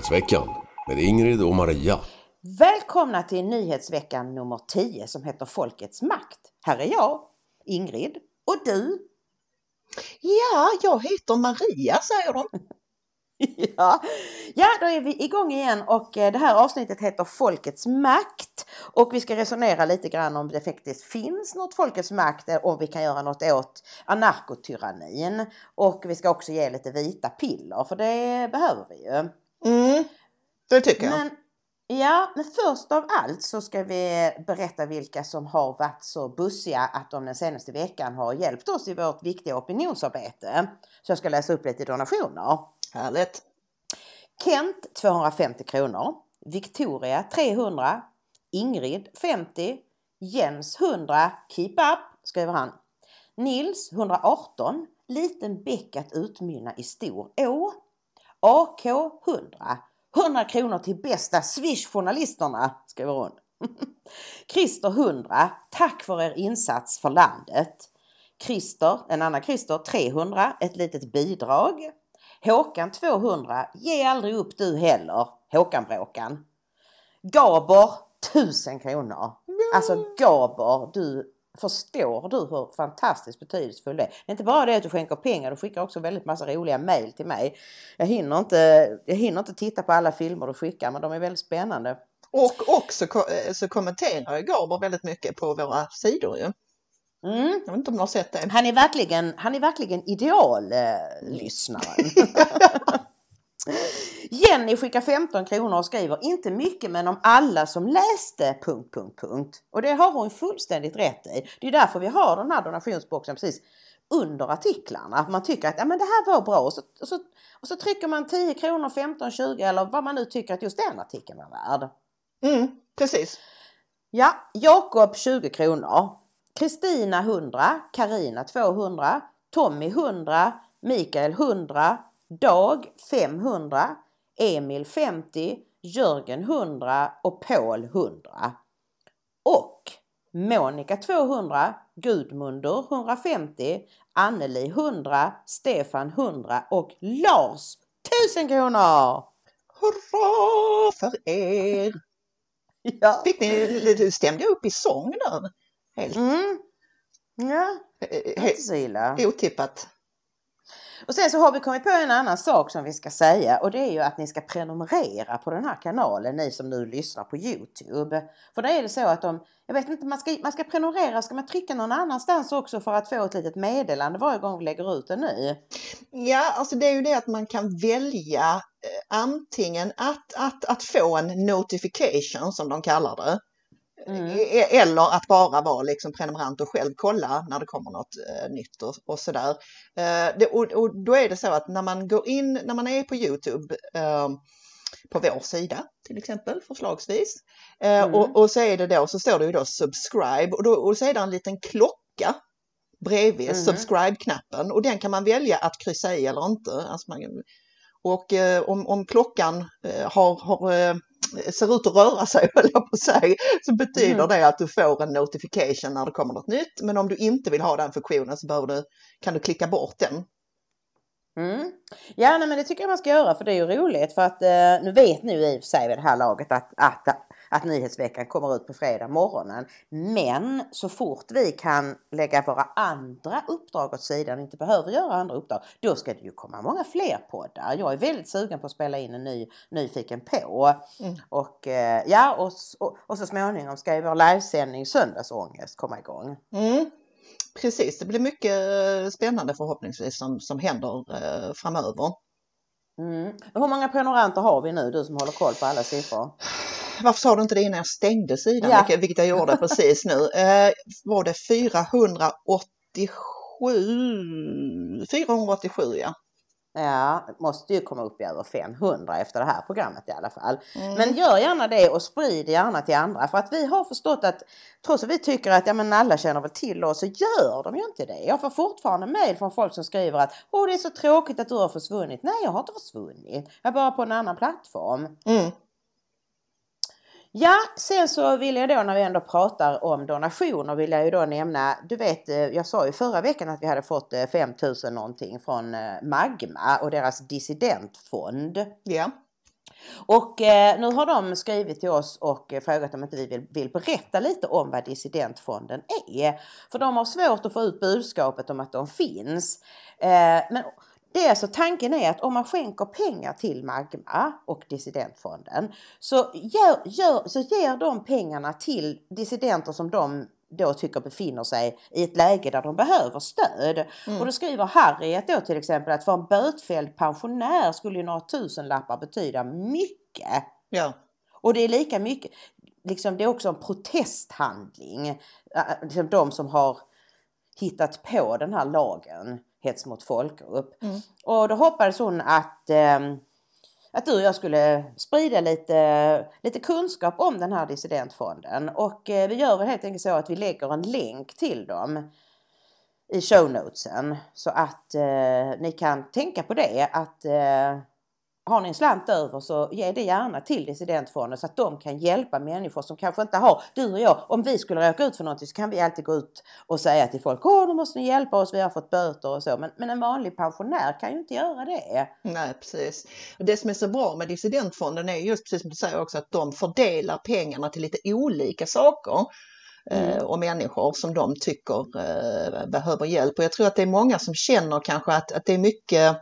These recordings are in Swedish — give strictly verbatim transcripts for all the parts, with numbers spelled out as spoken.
Nyhetsveckan med Ingrid och Maria. Välkomna till Nyhetsveckan nummer tio som heter Folkets makt. Här är jag, Ingrid, och du? Ja, jag heter Maria, säger de. Ja. ja, då är vi igång igen och det här avsnittet heter Folkets makt. Och vi ska resonera lite grann om det faktiskt finns något folkets makt och om vi kan göra något åt anarkotyrannin. Och vi ska också ge lite vita piller, för det behöver vi ju. Mm, det tycker jag. Men, ja, men först av allt så ska vi berätta vilka som har varit så bussiga att de den senaste veckan har hjälpt oss i vårt viktiga opinionsarbete. Så jag ska läsa upp lite donationer. Härligt. Kent tvåhundrafemtio kronor, Victoria trehundra, Ingrid femtio, Jens hundra, keep up, skriver han. Nils hundraarton, liten bäck att utmynna i stor å. A K hundra, hundra kronor till bästa Swish-journalisterna, skriver hon. Christer hundra, tack för er insats för landet. Christer, en annan Christer trehundra, ett litet bidrag. Håkan tvåhundra, ge aldrig upp du heller, Håkan Bråkan. Gaber, tusen kronor. Alltså Gaber, du förstår du hur fantastiskt betydelsefullt det är. Det är inte bara det att du skänker pengar, du skickar också väldigt massa roliga mejl till mig. Jag hinner inte, jag hinner inte titta på alla filmer du skickar, men de är väldigt spännande. Och också så kommenterar Gaber väldigt mycket på våra sidor ju. Mm. Jag vet inte om du har sett det. Han är verkligen, han är verkligen ideallyssnaren. Jenny skickar femton kronor och skriver inte mycket men om alla som läste... Punkt, punkt, punkt. Och det har hon fullständigt rätt i. Det är därför vi har den här donationsboxen precis under artiklarna. Att man tycker att ja, men det här var bra och så, och, så, och så trycker man tio kronor, femton, tjugo eller vad man nu tycker att just den artikeln var värd. Mm, precis. Ja, Jakob tjugo kronor. Kristina hundra, Karina tvåhundra, Tommy hundra, Mikael hundra, Dag femhundra, Emil femtio, Jörgen hundra och Paul hundra. Och Monica tvåhundra, Gudmundur hundrafemtio, Anneli hundra, Stefan hundra och Lars tusen kronor! Hurra för er! Ja. Fick ni, stämde jag upp i sång där? Helt. Mm. Ja, inte så illa. Otippat. Och sen så har vi kommit på en annan sak som vi ska säga, och det är ju att ni ska prenumerera på den här kanalen, ni som nu lyssnar på YouTube. För då är det så att om, jag vet inte, man ska, man ska prenumerera, ska man trycka någon annanstans också för att få ett litet meddelande varje gång vi lägger ut en ny? Ja, alltså det är ju det att man kan välja eh, antingen att, att, att få en notification som de kallar det. Mm. Eller att bara vara liksom prenumerant och själv kolla när det kommer något eh, nytt och, och sådär. Eh, det, och, och då är det så att när man går in, när man är på YouTube eh, på vår sida till exempel förslagsvis eh, mm. och, och så är det då, så står det ju då subscribe och, då, och så är det en liten klocka bredvid mm. subscribe-knappen och den kan man välja att kryssa i eller inte. Alltså man, och eh, om, om klockan eh, har, har eh, ser ut att röra sig, höll jag på att säga, så betyder mm. det att du får en notification när det kommer något nytt. Men om du inte vill ha den funktionen så behöver du, kan du klicka bort den. Mm. Ja, nej, men det tycker jag man ska göra, för det är ju roligt. För att eh, nu vet ni ju i och för sig vid det här laget att, att, att Nyhetsveckan kommer ut på fredag morgonen. Men så fort vi kan lägga våra andra uppdrag åt sidan, inte behöver göra andra uppdrag, då ska det ju komma många fler poddar. Jag är väldigt sugen på att spela in en ny Nyfiken på. Mm. Och, eh, ja, och, och, och så småningom ska ju vår livesändning Söndagsångest komma igång. Mm. Precis, det blir mycket spännande förhoppningsvis som, som händer eh, framöver. Mm. Hur många prenumeranter har vi nu, du som håller koll på alla siffror? Varför sa du inte det innan jag stängde sidan, ja. vilket, vilket jag gjorde precis nu? Eh, var det fyrahundraåttiosju? fyrahundraåttiosju, ja. Ja, måste ju komma upp i över femhundra efter det här programmet i alla fall. Mm. Men gör gärna det och sprid gärna till andra. För att vi har förstått att, trots att vi tycker att ja, men alla känner väl till oss, så gör de ju inte det. Jag får fortfarande mejl från folk som skriver att åh, det är så tråkigt att du har försvunnit. Nej, jag har inte försvunnit. Jag är bara på en annan plattform. Mm. Ja, sen så vill jag då, när vi ändå pratar om donationer, vill jag ju då nämna, du vet, jag sa ju förra veckan att vi hade fått fem tusen någonting från Magma och deras dissidentfond. Ja. Och eh, nu har de skrivit till oss och eh, frågat om inte vi vill, vill berätta lite om vad Dissidentfonden är. För de har svårt att få ut budskapet om att de finns. Eh, men det är alltså, tanken är att om man skänker pengar till Magma och Dissidentfonden så, gör, gör, så ger de pengarna till dissidenter som de då tycker befinner sig i ett läge där de behöver stöd. Mm. Och då skriver Harriet då till exempel att för en bötfälld pensionär skulle ju några tusen lappar betyda mycket. Ja. Och det är lika mycket, liksom det är också en protesthandling. Liksom de som har hittat på den här lagen, hets mot folkgrupp. Mm. Och då hoppades hon att... Eh, att du och jag skulle sprida lite, lite kunskap om den här dissidentfonden. Och eh, vi gör väl helt enkelt så att vi lägger en länk till dem i show notesen. Så att eh, ni kan tänka på det. Att eh, har ni en slant över så ge det gärna till dissidentfonden. Så att de kan hjälpa människor som kanske inte har. Du och jag, om vi skulle råka ut för någonting så kan vi alltid gå ut och säga till folk. Åh, då måste ni hjälpa oss, vi har fått böter och så. Men, men en vanlig pensionär kan ju inte göra det. Nej, precis. Och det som är så bra med dissidentfonden är just precis som du säger också att de fördelar pengarna till lite olika saker. Mm. Och människor som de tycker eh, behöver hjälp. Och jag tror att det är många som känner kanske att, att det är mycket...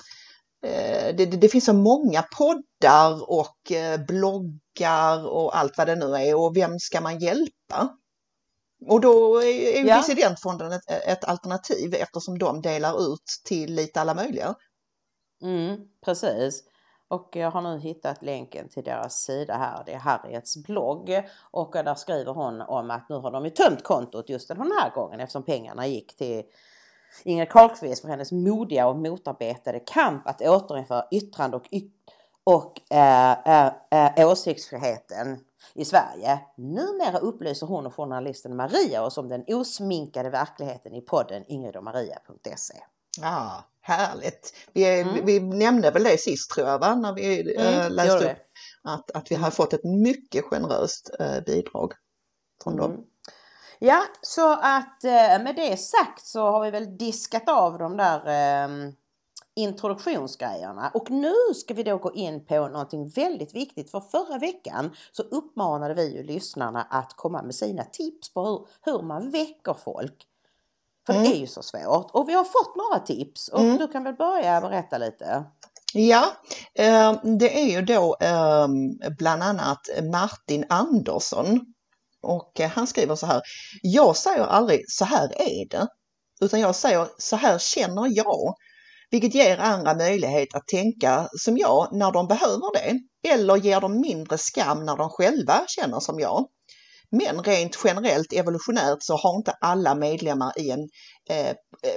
Det, det, det finns så många poddar och eh, bloggar och allt vad det nu är och vem ska man hjälpa? Och då är, är ja. Dissidentfonden ett, ett alternativ eftersom de delar ut till lite alla möjliga. Mm, precis. Och jag har nu hittat länken till deras sida här. Det är Harriets blogg. Och där skriver hon om att nu har de ju tömt kontot just den här gången eftersom pengarna gick till Ingrid Carlqvist för hennes modiga och motarbetade kamp att återinföra yttrande och, y- och äh, äh, äh, åsiktsfriheten i Sverige. Numera upplyser hon och journalisten Maria oss om den osminkade verkligheten i podden ingrid och maria punkt se. Ja, härligt. Vi, mm. vi nämnde väl det sist tror jag va? När vi mm, äh, läste upp att, att vi har fått ett mycket generöst äh, bidrag från mm. dem. Ja, så att med det sagt så har vi väl diskat av de där eh, introduktionsgrejerna. Och nu ska vi då gå in på någonting väldigt viktigt. För förra veckan så uppmanade vi ju lyssnarna att komma med sina tips på hur, hur man väcker folk. För mm. det är ju så svårt. Och vi har fått några tips och mm. du kan väl börja berätta lite. Ja, eh, det är ju då eh, bland annat Martin Andersson. Och han skriver så här, jag säger aldrig så här är det, utan jag säger så här känner jag, vilket ger andra möjlighet att tänka som jag när de behöver det, eller ger dem mindre skam när de själva känner som jag. Men rent generellt evolutionärt så har inte alla medlemmar i en eh,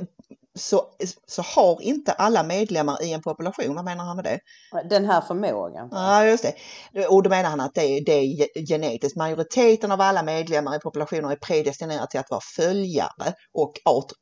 så, så har inte alla medlemmar i en population, vad menar han med det? Den här förmågan. Ja, just det. Och då menar han att det är, det är genetiskt. Majoriteten av alla medlemmar i populationer är predestinerade till att vara följare och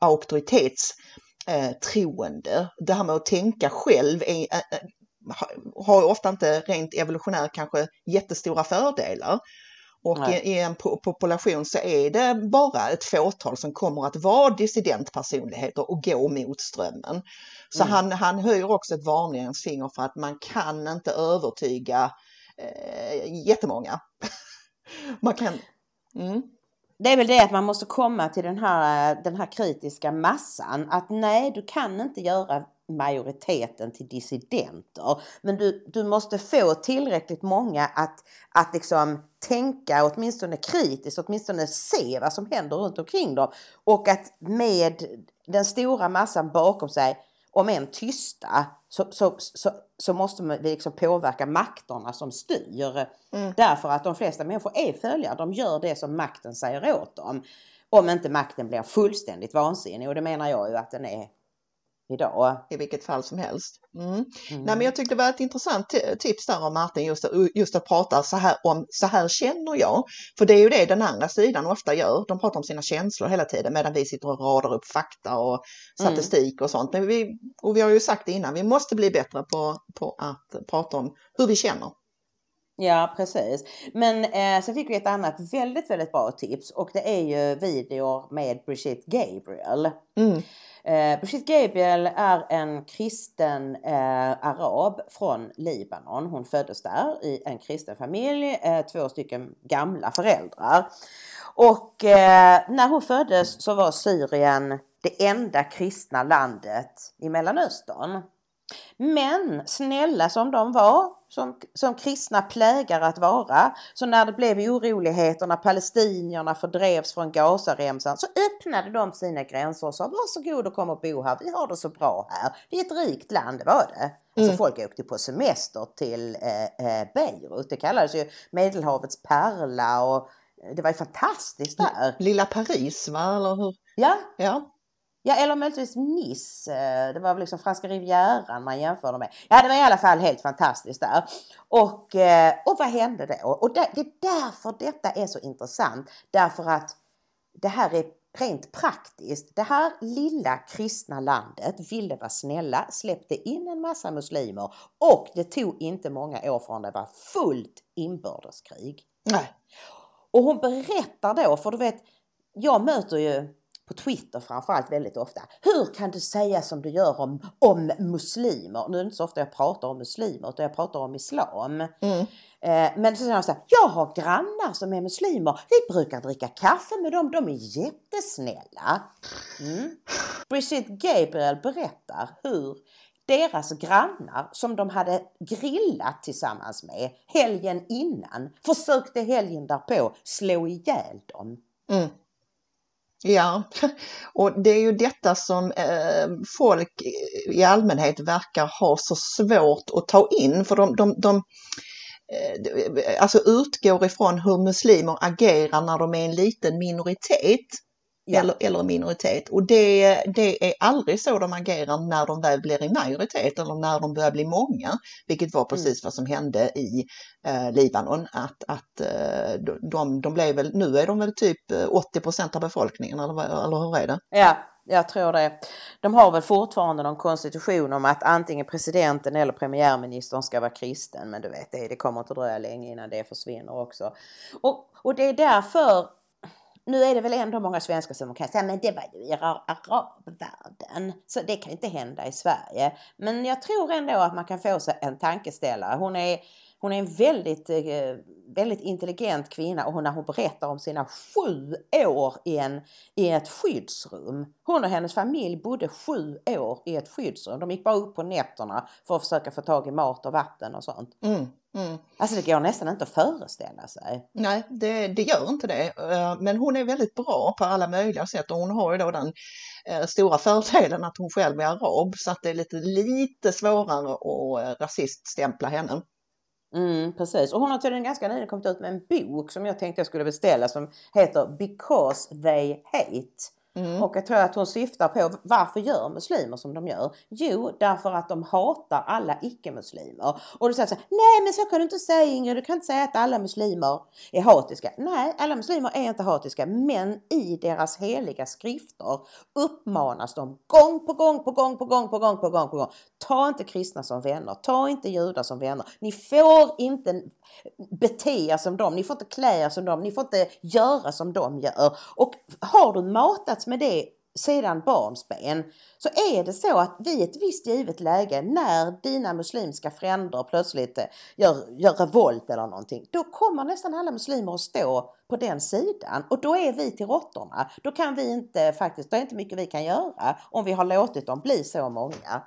auktoritetstroende. Eh, det här med att tänka själv är, eh, har ofta inte rent evolutionärt kanske jättestora fördelar. Och i, i en po- population så är det bara ett fåtal som kommer att vara dissidentpersonligheter och gå mot strömmen. Så mm. han, han höjer också ett varningens finger för att man kan inte övertyga eh, jättemånga. man kan... Mm. Det är väl det att man måste komma till den här, den här kritiska massan. Att nej, du kan inte göra majoriteten till dissidenter. Men du, du måste få tillräckligt många att, att liksom tänka åtminstone kritiskt, åtminstone se vad som händer runt omkring dem. Och att med den stora massan bakom sig, om än tysta, så, så, så, så måste vi liksom påverka makterna som styr. Mm. Därför att de flesta människor är följare. De gör det som makten säger åt dem. Om inte makten blir fullständigt vansinnig. Och det menar jag ju att den är idag. I vilket fall som helst. Mm. Mm. Nej, men jag tyckte det var ett intressant t- tips där av Martin just, just att prata så här om så här känner jag. För det är ju det den andra sidan ofta gör. De pratar om sina känslor hela tiden medan vi sitter och radar upp fakta och statistik mm. och sånt. Men vi, och vi har ju sagt det innan, vi måste bli bättre på, på att prata om hur vi känner. Ja, precis. Men eh, så fick vi ett annat väldigt, väldigt bra tips och det är ju videor med Brigitte Gabriel. Mm. Eh, Brigitte Gabriel är en kristen eh, arab från Libanon. Hon föddes där i en kristen familj, eh, två stycken gamla föräldrar. Och eh, när hon föddes så var Syrien det enda kristna landet i Mellanöstern. Men snälla som de var, som, som kristna plägar att vara, så när det blev oroligheter, när palestinierna fördrevs från Gazaremsan, så öppnade de sina gränser och sa varsågod och kom och bo här, vi har det så bra här, vi är ett rikt land, det var det. Alltså mm. folk åkte på semester till eh, eh, Beirut, det kallades ju Medelhavets pärla och det var ju fantastiskt där. Lilla Paris, va? Eller hur? Ja. Ja. Ja, eller möjligtvis Nice. Det var väl liksom franska rivieran man jämförde med. Ja, det var i alla fall helt fantastiskt där. Och, och vad hände då? Och det, det är därför detta är så intressant. Därför att det här är rent praktiskt. Det här lilla kristna landet ville vara snälla, släppte in en massa muslimer. Och det tog inte många år från det var fullt inbördeskrig. Nej. Och hon berättar då, för du vet, jag möter ju på Twitter framförallt väldigt ofta. Hur kan du säga som du gör om, om muslimer? Nu är det inte så ofta jag pratar om muslimer utan jag pratar om islam. Mm. Eh, men så säger jag så här, jag har grannar som är muslimer. Vi brukar dricka kaffe med dem. De är jättesnälla. Mm. Brigitte Gabriel berättar hur deras grannar som de hade grillat tillsammans med helgen innan försökte helgen därpå slå ihjäl dem. Mm. Ja, och det är ju detta som eh, folk i allmänhet verkar ha så svårt att ta in, för de, de, de eh, alltså utgår ifrån hur muslimer agerar när de är en liten minoritet. Ja. Eller, eller minoritet. Och det, det är aldrig så de agerar när de väl blir i majoritet eller när de börjar bli många. Vilket var precis mm. vad som hände i eh, Libanon. Att, att eh, de, de blev väl, nu är de väl typ åttio procent av befolkningen, eller, eller hur är det? Ja, jag tror det. De har väl fortfarande någon konstitution om att antingen presidenten eller premiärministern ska vara kristen. Men du vet, det, det kommer inte dröja länge innan det försvinner också. Och, och det är därför... Nu är det väl ändå många svenskar som kan säga men det var ju i arabvärlden. Så det kan inte hända i Sverige. Men jag tror ändå att man kan få sig en tankeställare. Hon är, hon är en väldigt, väldigt intelligent kvinna och hon, när hon berättar om sina sju år i, en, i ett skyddsrum. Hon och hennes familj bodde sju år i ett skyddsrum. De gick bara upp på nätterna för att försöka få tag i mat och vatten och sånt. Mm. Mm. Alltså det går nästan inte att föreställa sig. Nej, det, det gör inte det. Men hon är väldigt bra på alla möjliga sätt och hon har ju då den eh, stora fördelen att hon själv är arab, så att det är lite, lite svårare att rasiststämpla henne. Mm, precis. Och hon har tydligen ganska nyligen kommit ut med en bok som jag tänkte jag skulle beställa som heter Because They Hate. Mm. Och jag tror att hon syftar på varför gör muslimer som de gör? Jo, därför att de hatar alla icke-muslimer. Och du säger så här, nej men så kan du inte säga Ingrid, du kan inte säga att alla muslimer är hatiska. Nej, alla muslimer är inte hatiska, men i deras heliga skrifter uppmanas de gång på gång på gång på gång på gång på gång på gång. Ta inte kristna som vänner, ta inte judar som vänner. Ni får inte bete er som dem, ni får inte klä er som dem, ni får inte göra som de gör. Och har du matats med det sedan barnsben, så är det så att vid ett visst givet läge när dina muslimska fränder plötsligt gör, gör revolt eller någonting, då kommer nästan alla muslimer att stå på den sidan och då är vi till råttorna. Då kan vi inte faktiskt, det är inte mycket vi kan göra om vi har låtit dem bli så många.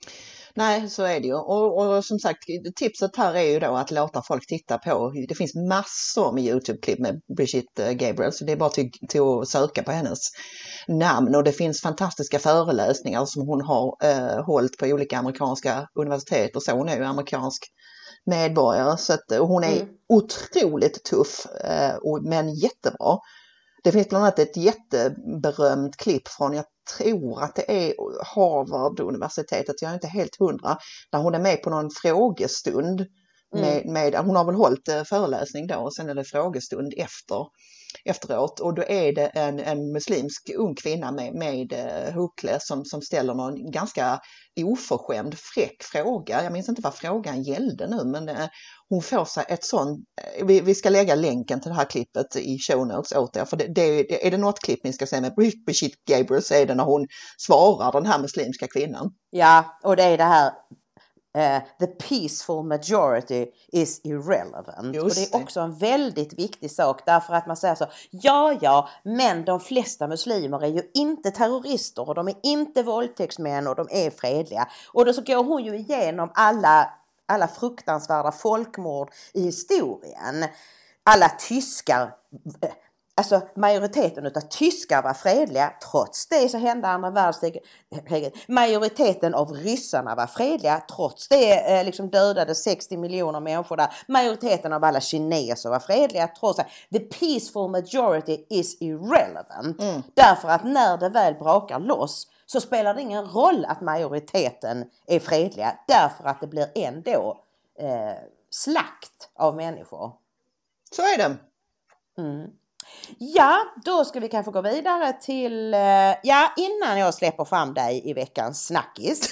Nej, så är det ju. Och, och som sagt, tipset här är ju då att låta folk titta på. Det finns massor med YouTube-klipp med Brigitte Gabriel, så det är bara till, till att söka på hennes namn. Och det finns fantastiska föreläsningar som hon har eh, hållit på olika amerikanska universitet och så. Hon är ju amerikansk medborgare, så att, och hon är mm. otroligt tuff eh, och, men jättebra. Det finns bland annat ett jätteberömt klipp från, jag tror att det är Harvard-universitetet, jag är inte helt hundra, där hon är med på någon frågestund. Mm. Med, med, hon har väl hållit föreläsning då och sen är det frågestund efter. efteråt och då är det en, en muslimsk ung kvinna med, med uh, huckle som, som ställer någon ganska oförskämd fräck fråga. Jag minns inte vad frågan gällde nu, men uh, hon får sig ett sånt, uh, vi, vi ska lägga länken till det här klippet i show notes åt er, för det, det, det, är det något klipp ni ska se med Brigitte Gabriel så är det när hon svarar den här muslimska kvinnan. Ja, och det är det här Uh, the peaceful majority is irrelevant. Just och det är det. också en väldigt viktig sak därför att man säger så, ja ja, men de flesta muslimer är ju inte terrorister och de är inte våldtäktsmän och de är fredliga. Och då så går hon ju igenom alla, alla fruktansvärda folkmord i historien. Alla tyskar, alltså majoriteten av tyskar var fredliga, trots det så hände andra världskriget. Majoriteten av ryssarna var fredliga, trots det eh, liksom dödade sextio miljoner människor där. Majoriteten av alla kineser var fredliga, trots det. The peaceful majority is irrelevant. Mm. Därför att när det väl brakar loss så spelar det ingen roll att majoriteten är fredliga, därför att det blir ändå eh, slakt av människor. Så är det. Mm. Ja, då ska vi kanske gå vidare till, ja, innan jag släpper fram dig i veckans snackis.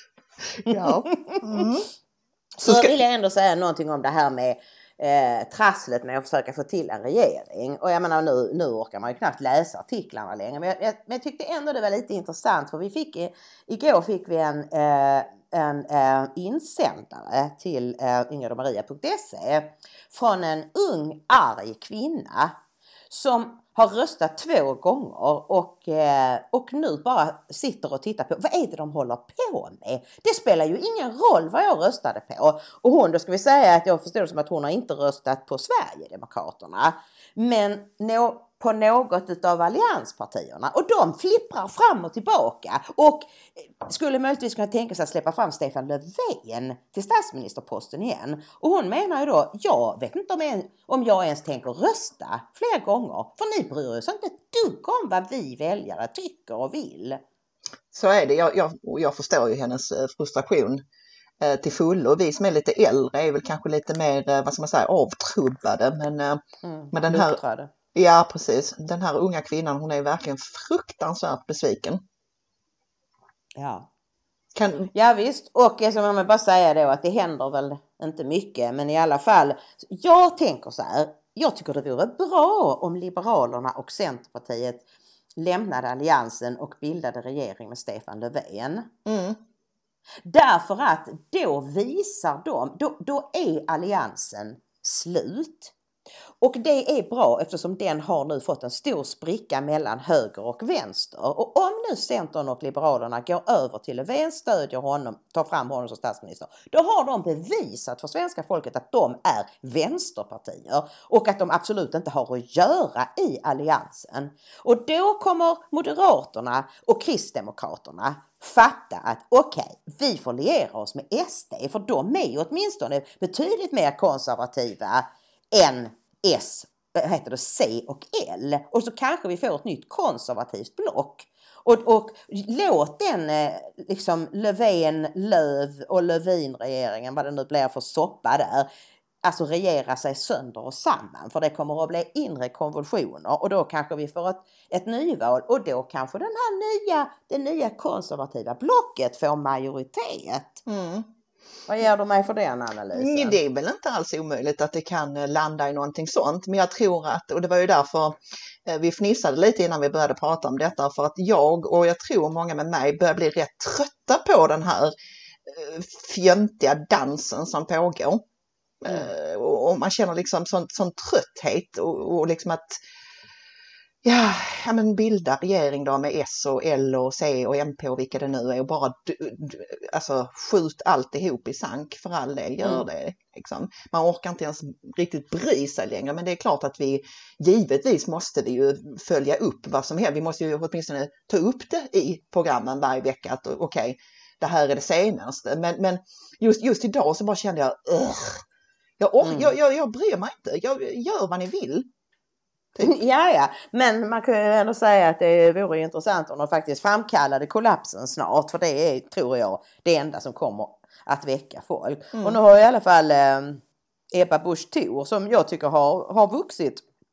Ja. Mm. Så, så ska... vill jag ändå säga någonting om det här med eh, trasslet med att försöka få till en regering. Och jag menar, nu, nu orkar man ju knappt läsa artiklarna längre. Men jag, jag, men jag tyckte ändå det var lite intressant, för vi fick, igår fick vi en... Eh, en eh, insändare till eh, ingridomaria punkt se från en ung arg kvinna som har röstat två gånger och, eh, och nu bara sitter och tittar på vad är det de håller på med. Det spelar ju ingen roll vad jag röstade på. Och hon, då ska vi säga att jag förstår det som att hon har inte röstat på Sverigedemokraterna, men nå, på något av allianspartierna. Och de flipprar fram och tillbaka och skulle möjligtvis kunna tänka sig att släppa fram Stefan Löfven till statsministerposten igen. Och hon menar ju då, jag vet inte om jag, om jag ens tänker rösta flera gånger. För ni bryr er så inte ett dugg om vad vi väljare tycker och vill. Så är det. Jag, jag, jag förstår ju hennes frustration eh, till fullo. Vi som är lite äldre är väl kanske lite mer, eh, vad ska man säga, avtrubbade. Men, eh, mm, men den här... Luttrade. Ja, precis. Den här unga kvinnan, hon är verkligen fruktansvärt besviken. Ja. Kan... Ja visst, och jag ska man bara säga då att det händer väl inte mycket, men i alla fall, jag tänker så här, jag tycker det vore bra om Liberalerna och Centerpartiet lämnade alliansen och bildade regering med Stefan Löfven. Mm. Därför att då visar de, då, då är alliansen slut. Och det är bra eftersom den har nu fått en stor spricka mellan höger och vänster. Och om nu Centern och Liberalerna går över till Löfven, stödjer honom, tar fram honom som statsminister, då har de bevisat för svenska folket att de är vänsterpartier och att de absolut inte har att göra i alliansen. Och då kommer Moderaterna och Kristdemokraterna fatta att okej, okay, vi får liera oss med S D, för de är ju åtminstone betydligt mer konservativa än S, heter det, C och L. Och så kanske vi får ett nytt konservativt block. Och, och låt den liksom Löfven, Löv och Lövin-regeringen, vad det nu blir för soppa där, alltså regera sig sönder och samman. För det kommer att bli inre konvulsioner och då kanske vi får ett, ett nyval. Och då kanske den här nya, det nya konservativa blocket får majoritet. Mm. Vad gör du mig för den analysen? Det är väl inte alls omöjligt att det kan landa i någonting sånt. Men jag tror att, och det var ju därför vi fnissade lite innan vi började prata om detta, för att jag och jag tror många med mig börjar bli rätt trötta på den här fjöntiga dansen som pågår. Mm. Och man känner liksom sån, sån trötthet och, och liksom att Ja, ja, men bilda regering då med S och L och C och M P och vilka det nu är och bara alltså, skjut alltihop i sank, för all del, gör mm. det. Liksom. Man orkar inte ens riktigt bry sig längre, men det är klart att vi givetvis måste vi ju följa upp vad som händer. Vi måste ju åtminstone ta upp det i programmen varje vecka att okej, okay, det här är det senaste. Men, men just, just idag så bara kände jag, jag, or- mm. jag, jag, jag bryr mig inte, jag gör vad ni vill. Ja, ja, men man kan ju ändå säga att det vore intressant om de faktiskt framkallade kollapsen snart, för det är, tror jag, det enda som kommer att väcka folk. Mm. Och nu har i alla fall eh, Ebba Busch Thor, som jag tycker har, har vuxit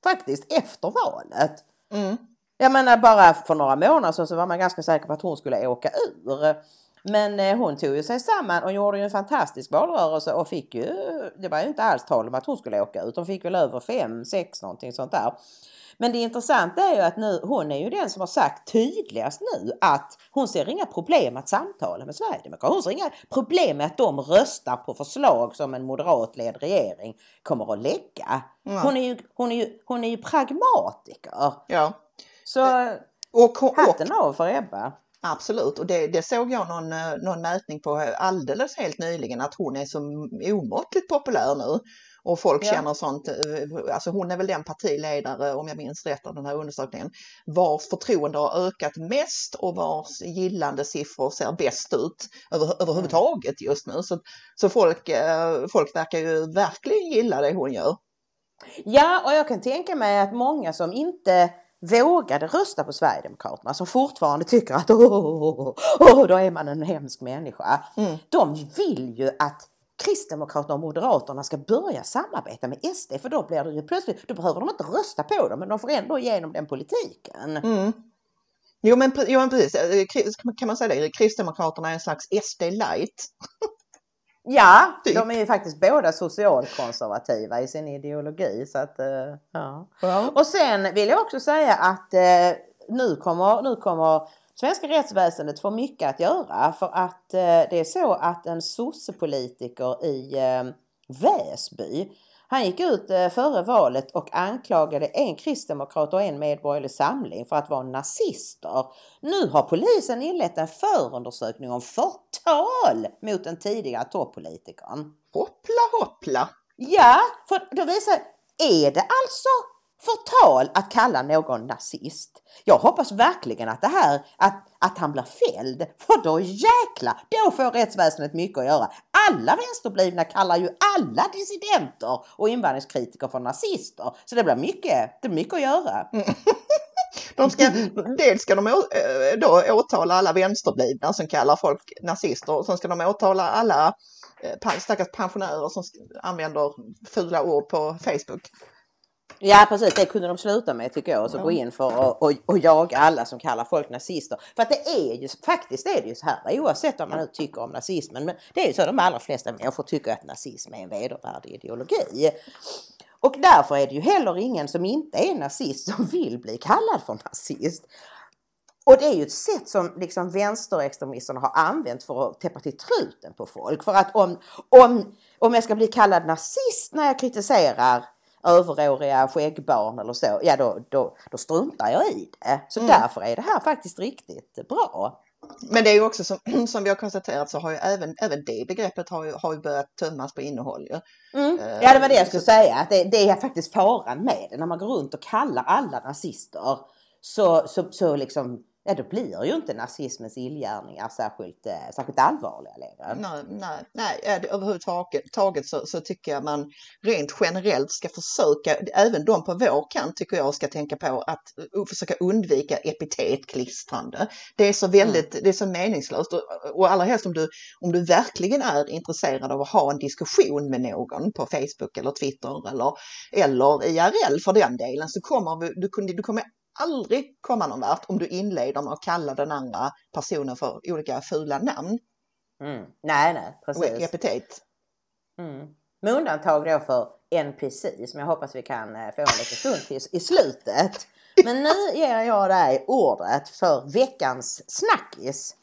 faktiskt efter valet. Mm. Jag menar bara för några månader så, så var man ganska säker på att hon skulle åka ur. Men eh, hon tog ju sig samman och gjorde ju en fantastisk valrörelse och fick ju, det var ju inte alls tal om att hon skulle åka ut. Hon fick väl över fem, sex någonting sånt där. Men det intressanta är ju att nu, hon är ju den som har sagt tydligast nu att hon ser inga problem att samtala med Sverigedemokraterna. Hon ser inga problem med att de röstar på förslag som en moderatledd regering kommer att lägga. Mm. Hon är ju, hon är ju, hon är ju pragmatiker. Ja. Så och, och, hatten av för Ebba. Absolut, och det, det såg jag någon, någon mätning på alldeles helt nyligen, att hon är så omåttligt populär nu. Och folk ja. känner sånt, alltså hon är väl den partiledare, om jag minns rätt av den här undersökningen, vars förtroende har ökat mest och vars gillande siffror ser bäst ut över, överhuvudtaget just nu. Så, så folk, folk verkar ju verkligen gilla det hon gör. Ja, och jag kan tänka mig att många som inte vågade rösta på Sverigedemokraterna, som fortfarande tycker att åh, åh, åh, då är man en hemsk människa. Mm. De vill ju att Kristdemokraterna och Moderaterna ska börja samarbeta med S D, för då blir det ju plötsligt, då behöver de inte rösta på dem, men de får ändå igenom den politiken. Mm. Jo, men, jo men precis, kan man säga det, Kristdemokraterna är en slags S D light. Ja, typ. De är ju faktiskt båda socialkonservativa i sin ideologi. Så att, ja. Ja. Och sen vill jag också säga att eh, nu, kommer, nu kommer svenska rättsväsendet få mycket att göra. För att eh, det är så att en sossepolitiker i eh, Väsby, han gick ut eh, före valet och anklagade en kristdemokrat och en medborgerlig samling för att vara nazister. Nu har polisen inlett en förundersökning om förtal mot den tidigare toppolitikern. Hoppla hoppla! Ja, för då visar, är det alltså förtal att kalla någon nazist? Jag hoppas verkligen att det här, att, att han blir fälld, för då jäkla, då får rättsväsendet mycket att göra. Alla vänsterblivna kallar ju alla dissidenter och invandringskritiker för nazister, så det blir mycket, det blir mycket att göra. De ska, dels ska de då åtala alla vänsterblivna som kallar folk nazister, och sen ska de åtala alla stackars pensionärer som använder fula ord på Facebook. Ja, precis. Det kunde de sluta med, tycker jag. Och så ja. gå in för att och, och jaga alla som kallar folk nazister. För att det är ju, faktiskt är det ju så här, oavsett om man nu tycker om nazismen, men det är ju så att de allra flesta människor tycker att nazism är en vedervärdig ideologi. Och därför är det ju heller ingen som inte är nazist som vill bli kallad för nazist. Och det är ju ett sätt som liksom vänsterextremisterna har använt för att täppa till truten på folk. För att om, om, om jag ska bli kallad nazist när jag kritiserar överåriga skäggbarn eller så, ja då, då, då struntar jag i det. Så mm. därför är det här faktiskt riktigt bra. Men det är ju också som, som vi har konstaterat, så har ju även, även det begreppet har ju, har ju börjat tömmas på innehåll. Ja, mm. ja det var det jag skulle säga. Att det, det är faktiskt faran med det. När man går runt och kallar alla nazister så, så, så liksom, ja, då blir ju inte nazismens illgärningar särskilt, eh, särskilt allvarliga längre. Nej, nej, nej överhuvudtaget så, så tycker jag man rent generellt ska försöka, även de på vår kant tycker jag ska tänka på att uh, försöka undvika epitetklistrande. Det är så väldigt, mm. det är så meningslöst, och, och allra helst om du, om du verkligen är intresserad av att ha en diskussion med någon på Facebook eller Twitter eller, eller I R L för den delen, så kommer du, du, du kommer aldrig komma någon vart om du inleder med att kalla den andra personen för olika fula namn. Mm. Nej, nej, precis. Och epitet. Mm. Med undantag då för N P C, som jag hoppas vi kan få en liten stund till i slutet. Men nu ger jag dig ordet för veckans snackis.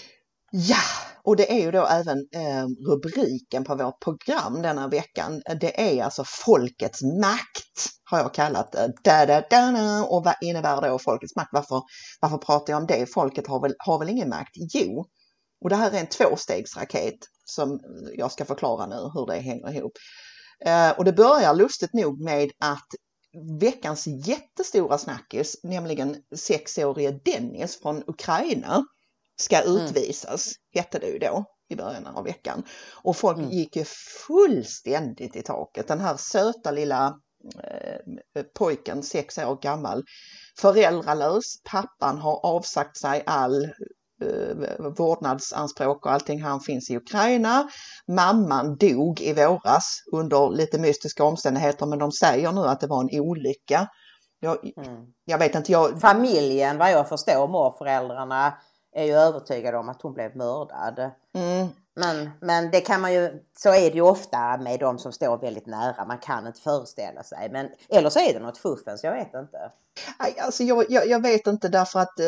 Ja, och det är ju då även eh, rubriken på vårt program denna veckan. Det är alltså folkets makt, har jag kallat det. Da, da, da, da. Och vad innebär då folkets makt? Varför, varför pratar jag om det? Folket har väl, har väl ingen makt? Jo, och det här är en tvåstegsraket som jag ska förklara nu hur det hänger ihop. Eh, och det börjar lustigt nog med att veckans jättestora snackis, nämligen sexårige Dennis från Ukraina, ska utvisas, mm. hette det ju då i början av veckan. Och folk mm. gick ju fullständigt i taket. Den här söta lilla eh, pojken, sex år gammal, föräldralös. Pappan har avsagt sig all eh, vårdnadsanspråk och allting. Han finns i Ukraina. Mamman dog i våras under lite mystiska omständigheter, men de säger nu att det var en olycka. Jag, mm. jag vet inte. Jag... Familjen, vad jag förstår, morföräldrarna är ju övertygade om att hon blev mördad. Mm. Men, men det kan man ju, så är det ju ofta med de som står väldigt nära. Man kan inte föreställa sig. Men, eller så är det något fuffens, jag vet inte. Alltså jag, jag, jag vet inte, därför att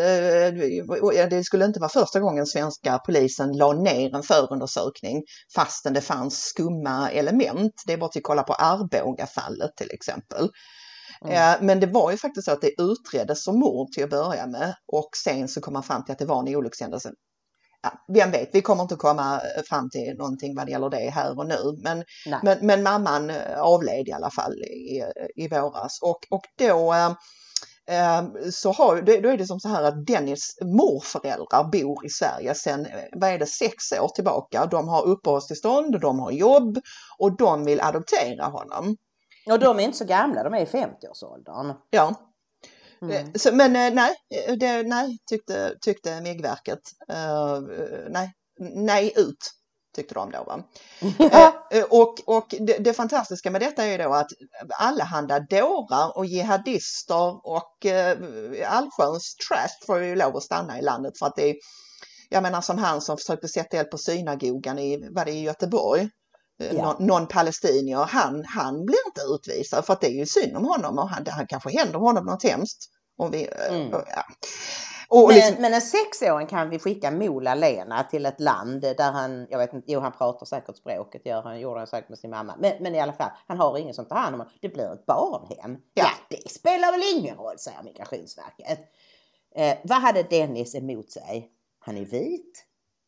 eh, det skulle inte vara första gången svenska polisen la ner en förundersökning fastän det fanns skumma element. Det är bara att kolla på Arboga-fallet till exempel. Mm. Eh, men det var ju faktiskt så att det utreddes som mord till att börja med, och sen så kom man fram till att det var en olyckshändelse. Ja, vem vet, vi kommer inte att komma fram till någonting vad det gäller det här och nu. Men, men, men mamman avled i alla fall i, i våras. Och, och då, eh, så har, då är det som så här att Dennis morföräldrar bor i Sverige sedan, vad är det, sex år tillbaka. De har uppehållstillstånd, de har jobb och de vill adoptera honom. Och de är inte så gamla, de är i femtioårsåldern. Ja. Mm. Så, men nej, det, nej tyckte, tyckte Migrationsverket. Uh, nej, nej ut tyckte de då. Va? Ja. Uh, och och det, det fantastiska med detta är ju då att alla handa dårar och jihadister och uh, allsköns trash får ju lov att stanna i landet, för att det är, jag menar som han som försökte sätta eld på synagogan i, var det i Göteborg. Ja. Någon, någon palestinier, han, han blir inte utvisad, för att det är ju synd om honom, och han, han kanske händer honom något hemskt. Om vi, mm. ja. och, men, liksom, men en sexåring kan vi skicka Mola Lena till ett land där han, jag vet inte, jo han pratar säkert språket, gör han, gjorde han säkert med sin mamma, men, men i alla fall, han har ingen som tar hand om honom, det blir ett barnhem. Ja, ja det spelar väl ingen roll, säger Migrationsverket. Eh, vad hade Dennis emot sig? Han är vit,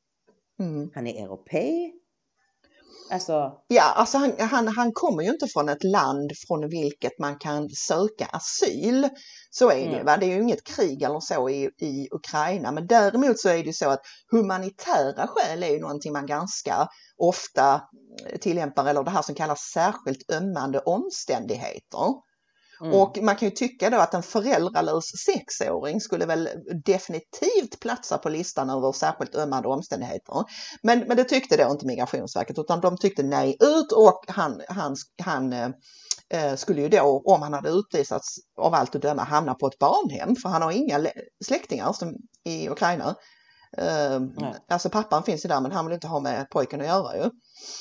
mm. han är europé. Alltså... Ja, alltså han, han, han kommer ju inte från ett land från vilket man kan söka asyl. Så är det, mm. va? Det är ju inget krig eller så i, i Ukraina. Men däremot så är det så att humanitära skäl är ju någonting man ganska ofta tillämpar, eller det här som kallas särskilt ömmande omständigheter. Mm. Och man kan ju tycka då att en föräldralös sexåring skulle väl definitivt platsa på listan över särskilt ömmande omständigheter. Men, men det tyckte då inte Migrationsverket, utan de tyckte nej ut, och han, han, han eh, skulle ju då, om han hade utvisats av allt att döma, hamna på ett barnhem, för han har inga släktingar som i Ukraina. Eh, alltså pappan finns ju där, men han vill inte ha med pojken att göra ju.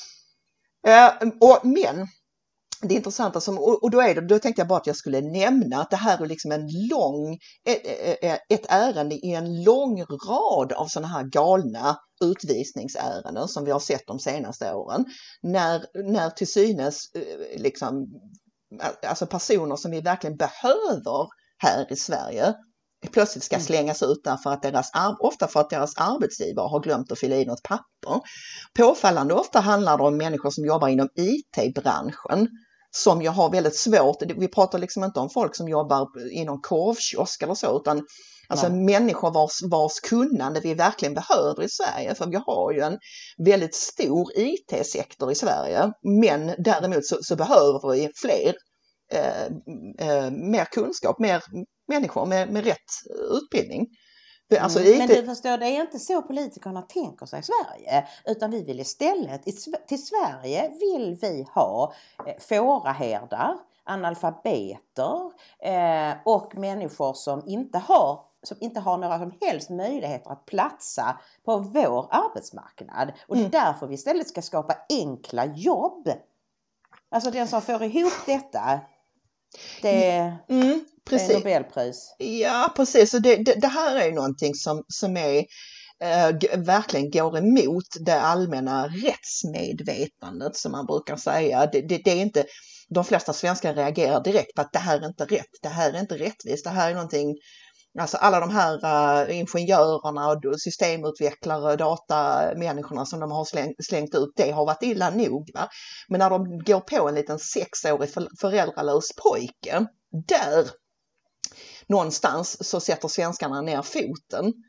Eh, och, men det är intressant, alltså, och då, är det, då tänkte jag bara att jag skulle nämna att det här är liksom en lång, ett, ett ärende i en lång rad av sådana här galna utvisningsärenden som vi har sett de senaste åren. När, när till synes liksom, alltså personer som vi verkligen behöver här i Sverige plötsligt ska slängas ut därför att deras, ofta för att deras arbetsgivare har glömt att fylla i något papper. Påfallande ofta handlar det om människor som jobbar inom I T-branschen, som jag har väldigt svårt, vi pratar liksom inte om folk som jobbar inom korvkiosk eller så, utan alltså människor vars, vars kunnande vi verkligen behöver i Sverige, för vi har ju en väldigt stor I T-sektor i Sverige, men däremot så, så behöver vi fler, eh, eh, mer kunskap, mer människor med, med rätt utbildning. Alltså mm, I T... Men du förstår, det är inte så politikerna tänker sig i Sverige, utan vi vill istället, till Sverige vill vi ha eh, fåraherdar, analfabeter eh, och människor som inte har som inte har några som helst möjligheter att platsa på vår arbetsmarknad. Och det är mm. därför vi istället ska skapa enkla jobb. Alltså den som får ihop detta, det är mm, precis. Nobelpris. Ja, precis. Och det, det, det här är ju någonting som, som är äh, g- verkligen går emot det allmänna rättsmedvetandet, som man brukar säga. Det, det, det är inte, de flesta svenskar reagerar direkt på att det här är inte rätt, det här är inte rättvist, det här är någonting. Alltså alla de här uh, ingenjörerna och systemutvecklare, datamänniskorna som de har släng, slängt ut, det har varit illa nog. Va? Men när de går på en liten sexårig för, föräldralös pojke, där någonstans så sätter svenskarna ner foten.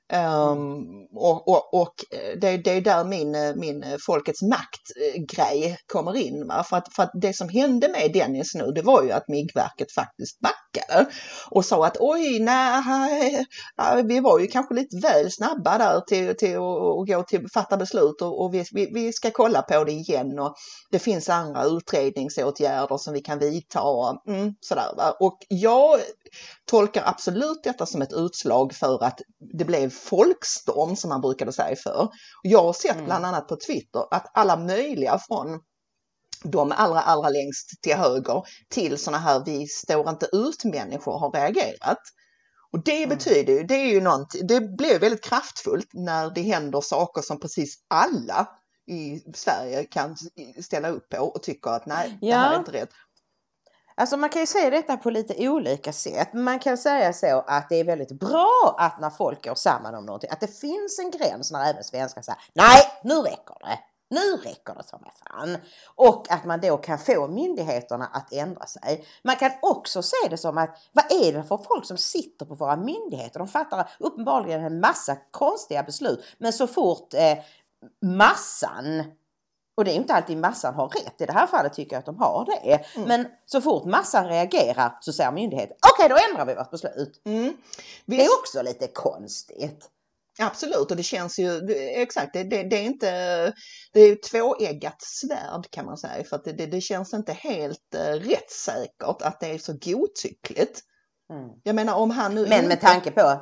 Um, och och, och det, det är där min, min folkets maktgrej kommer in. Va? För, att, för att det som hände med Dennis nu, det var ju att Migrationsverket faktiskt backade och sa att oj, nej, vi var ju kanske lite väl snabba där till, till att gå till fatta beslut och, och vi, vi, vi ska kolla på det igen och det finns andra utredningsåtgärder som vi kan vidta. Mm, sådär, va? Och jag tolkar absolut detta som ett utslag för att det blev folkstorm som man brukade säga för. Jag har sett mm. bland annat på Twitter att alla möjliga från de allra allra längst till höger till såna här vi står inte ut människor har reagerat. Och det mm. betyder ju, det är ju någonting, det blir väldigt kraftfullt när det händer saker som precis alla i Sverige kan ställa upp på och tycker att nej, ja. det här är inte rätt. Alltså man kan ju säga detta på lite olika sätt. Man kan säga så att det är väldigt bra att när folk går samman om någonting, att det finns en gräns när även svenskar säger nej, nu räcker det. Nu räcker det som är fan. Och att man då kan få myndigheterna att ändra sig. Man kan också se det som att vad är det för folk som sitter på våra myndigheter? De fattar uppenbarligen en massa konstiga beslut. Men så fort eh, massan... Och det är inte alltid massan har rätt. I det här fallet tycker jag att de har det. Mm. Men så fort massan reagerar så säger myndigheten okej, okay, då ändrar vi vårt beslut. Mm. Det är också lite konstigt. Absolut, och det känns ju exakt, det, det, det är inte det är tvåeggat svärd kan man säga. För att det, det, det känns inte helt uh, rättssäkert att det är så godtyckligt. Mm. Jag menar om han nu... Men med tanke på...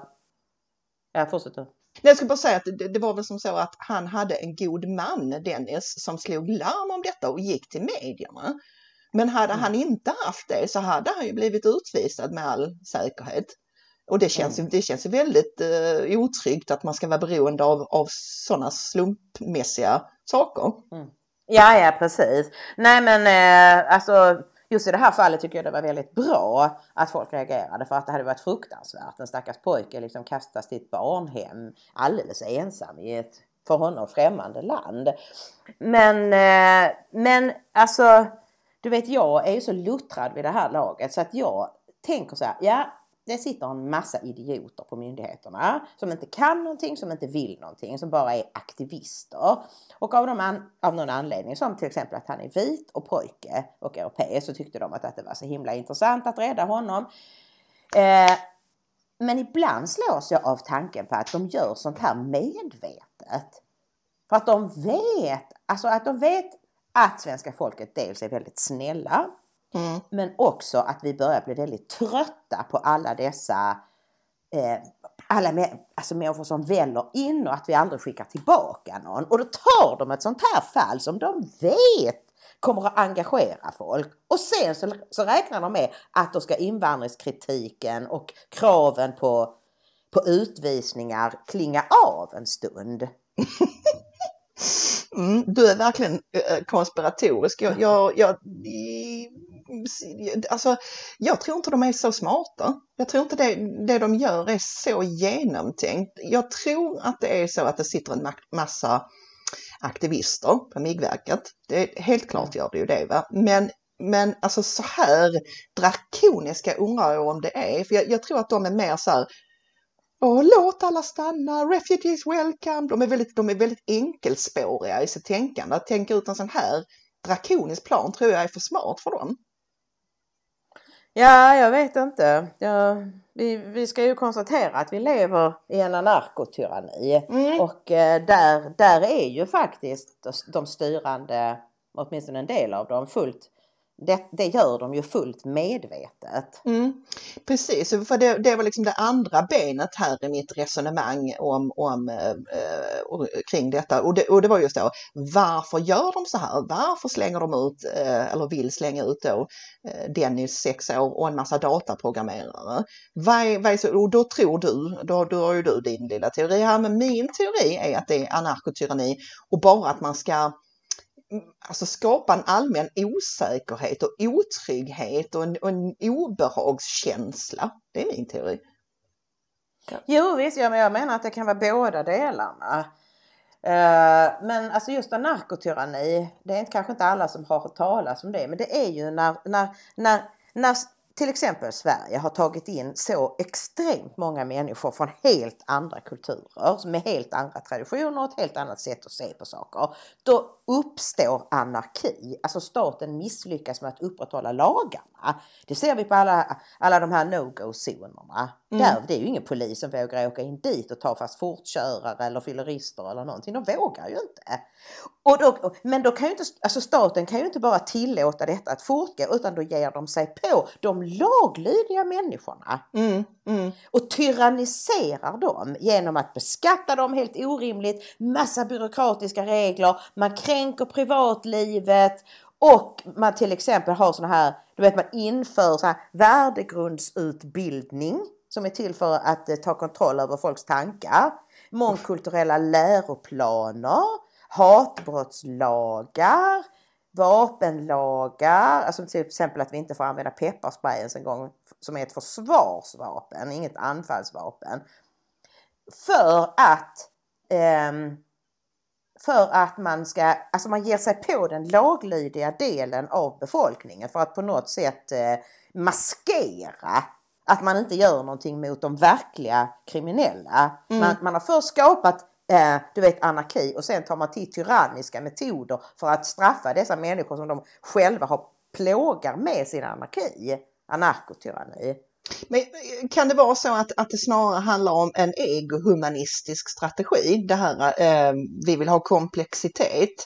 Ja, fortsätter. Jag ska bara säga att det, det var väl som så att han hade en god man, Dennis, som slog larm om detta och gick till medierna. Men hade mm. han inte haft det så hade han ju blivit utvisad med all säkerhet. Och det känns, mm. det känns ju väldigt uh, otryggt att man ska vara beroende av, av sådana slumpmässiga saker. Mm. Ja, ja, precis. Nej, men eh, alltså... Just i det här fallet tycker jag det var väldigt bra att folk reagerade, för att det hade varit fruktansvärt. En stackars pojke liksom kastas till ett barnhem alldeles ensam i ett för honom främmande land. Men, eh, men alltså, du vet, jag är ju så luttrad vid det här laget så att jag tänker så här, ja, det sitter en massa idioter på myndigheterna som inte kan någonting, som inte vill någonting, som bara är aktivister. Och av, an- av någon anledning, som till exempel att han är vit och pojke och europé, så tyckte de att, att det var så himla intressant att rädda honom. Eh, men ibland slås jag av tanken på att de gör sånt här medvetet. För att de vet, alltså att de vet att svenska folket dels är väldigt snälla. Mm. Men också att vi börjar bli väldigt trötta på alla dessa eh, alla med, alltså människor som väller in och att vi aldrig skickar tillbaka någon. Och då tar de ett sånt här fall som de vet kommer att engagera folk. Och sen så, så räknar de med att då ska invandringskritiken och kraven på, på utvisningar klinga av en stund. Mm, du är verkligen äh, konspiratorisk. Jag, jag, jag, alltså, jag tror inte de är så smarta. Jag tror inte det, det de gör är så genomtänkt. Jag tror att det är så att det sitter en massa aktivister på Migrationsverket. Det är helt klart gör det ju det, va? Men, men alltså så här drakoniska undrar jag om det är. För jag, jag tror att de är mer så här, åh, låt alla stanna, refugees welcome. De är väldigt, de är väldigt enkelspåriga i sitt tänkande. Att tänka ut en sån här drakonisk plan tror jag är för smart för dem. Ja, jag vet inte. Ja, vi, vi ska ju konstatera att vi lever i en anarkotyranni. Mm. Och eh, där, där är ju faktiskt de styrande, åtminstone en del av dem, fullt. Det, det gör de ju fullt medvetet. Mm, precis, för det, det var liksom det andra benet här i mitt resonemang om, om, äh, kring detta. Och det, och det var just då, varför gör de så här? Varför slänger de ut, äh, eller vill slänga ut då, äh, Dennis sex år och en massa dataprogrammerare? Vad är, vad är så, och då tror du, då, då har ju du din lilla teori här, men min teori är att det är anarkotyranni och bara att man ska alltså skapa en allmän osäkerhet och otrygghet och en, och en obehagskänsla. Det är min teori. Ja. Jo visst, jag menar att det kan vara båda delarna. Uh, men alltså just anarkotyranni, det är inte, kanske inte alla som har hört talas om det, men det är ju när, när, när, när till exempel Sverige har tagit in så extremt många människor från helt andra kulturer med helt andra traditioner och ett helt annat sätt att se på saker, då uppstår anarki. Alltså staten misslyckas med att upprätthålla lagarna. Det ser vi på alla, alla de här no-go-zonerna. Mm. Där, det är ju ingen polis som vågar åka in dit och ta fast fortkörare eller fyllerister eller någonting. De vågar ju inte. Och då, men då kan ju inte, alltså staten kan ju inte bara tillåta detta att fortgå, utan då ger de sig på de laglydiga människorna. Mm, mm. Och tyranniserar dem genom att beskatta dem helt orimligt, massa byråkratiska regler, man kränker privatlivet och man till exempel har såna här, du vet, man inför så här värdegrundsutbildning som är till för att eh, ta kontroll över folks tankar, mångkulturella läroplaner, hatbrottslagar, vapenlagar, alltså till exempel att vi inte får använda pepparspray ens en gång, som är ett försvarsvapen, inget anfallsvapen. För att ehm, för att man ska, alltså man ger sig på den laglydiga delen av befolkningen för att på något sätt eh, maskera att man inte gör någonting mot de verkliga kriminella. Mm. Man, man har först skapat eh, du vet, anarki, och sen tar man till tyranniska metoder för att straffa dessa människor som de själva har plågar med sin anarki, anarkotyranni. Men kan det vara så att, att det snarare handlar om en egohumanistisk strategi? Det här, eh, vi vill ha komplexitet.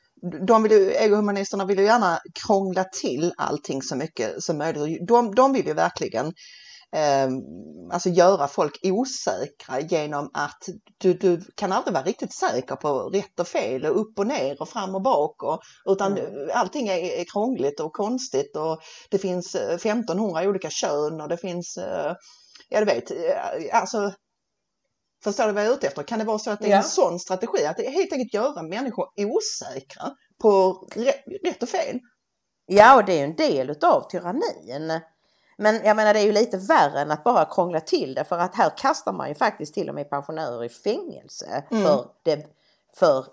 De vill ju, egohumanisterna vill ju gärna krångla till allting så mycket som möjligt. De, de vill ju verkligen eh, alltså göra folk osäkra genom att du, du kan aldrig vara riktigt säker på rätt och fel och upp och ner och fram och bak. Och, utan mm. allting är, är krångligt och konstigt och det finns femtonhundra olika kön och det finns, eh, ja du vet, alltså förstår du vad jag är ute efter? Kan det vara så att det är ja. en sån strategi att det helt enkelt göra människor osäkra på rätt och fel? Ja, och det är ju en del av tyrannin. Men jag menar, det är ju lite värre än att bara krångla till det, för att här kastar man ju faktiskt till och med pensionärer i fängelse mm. för, det, för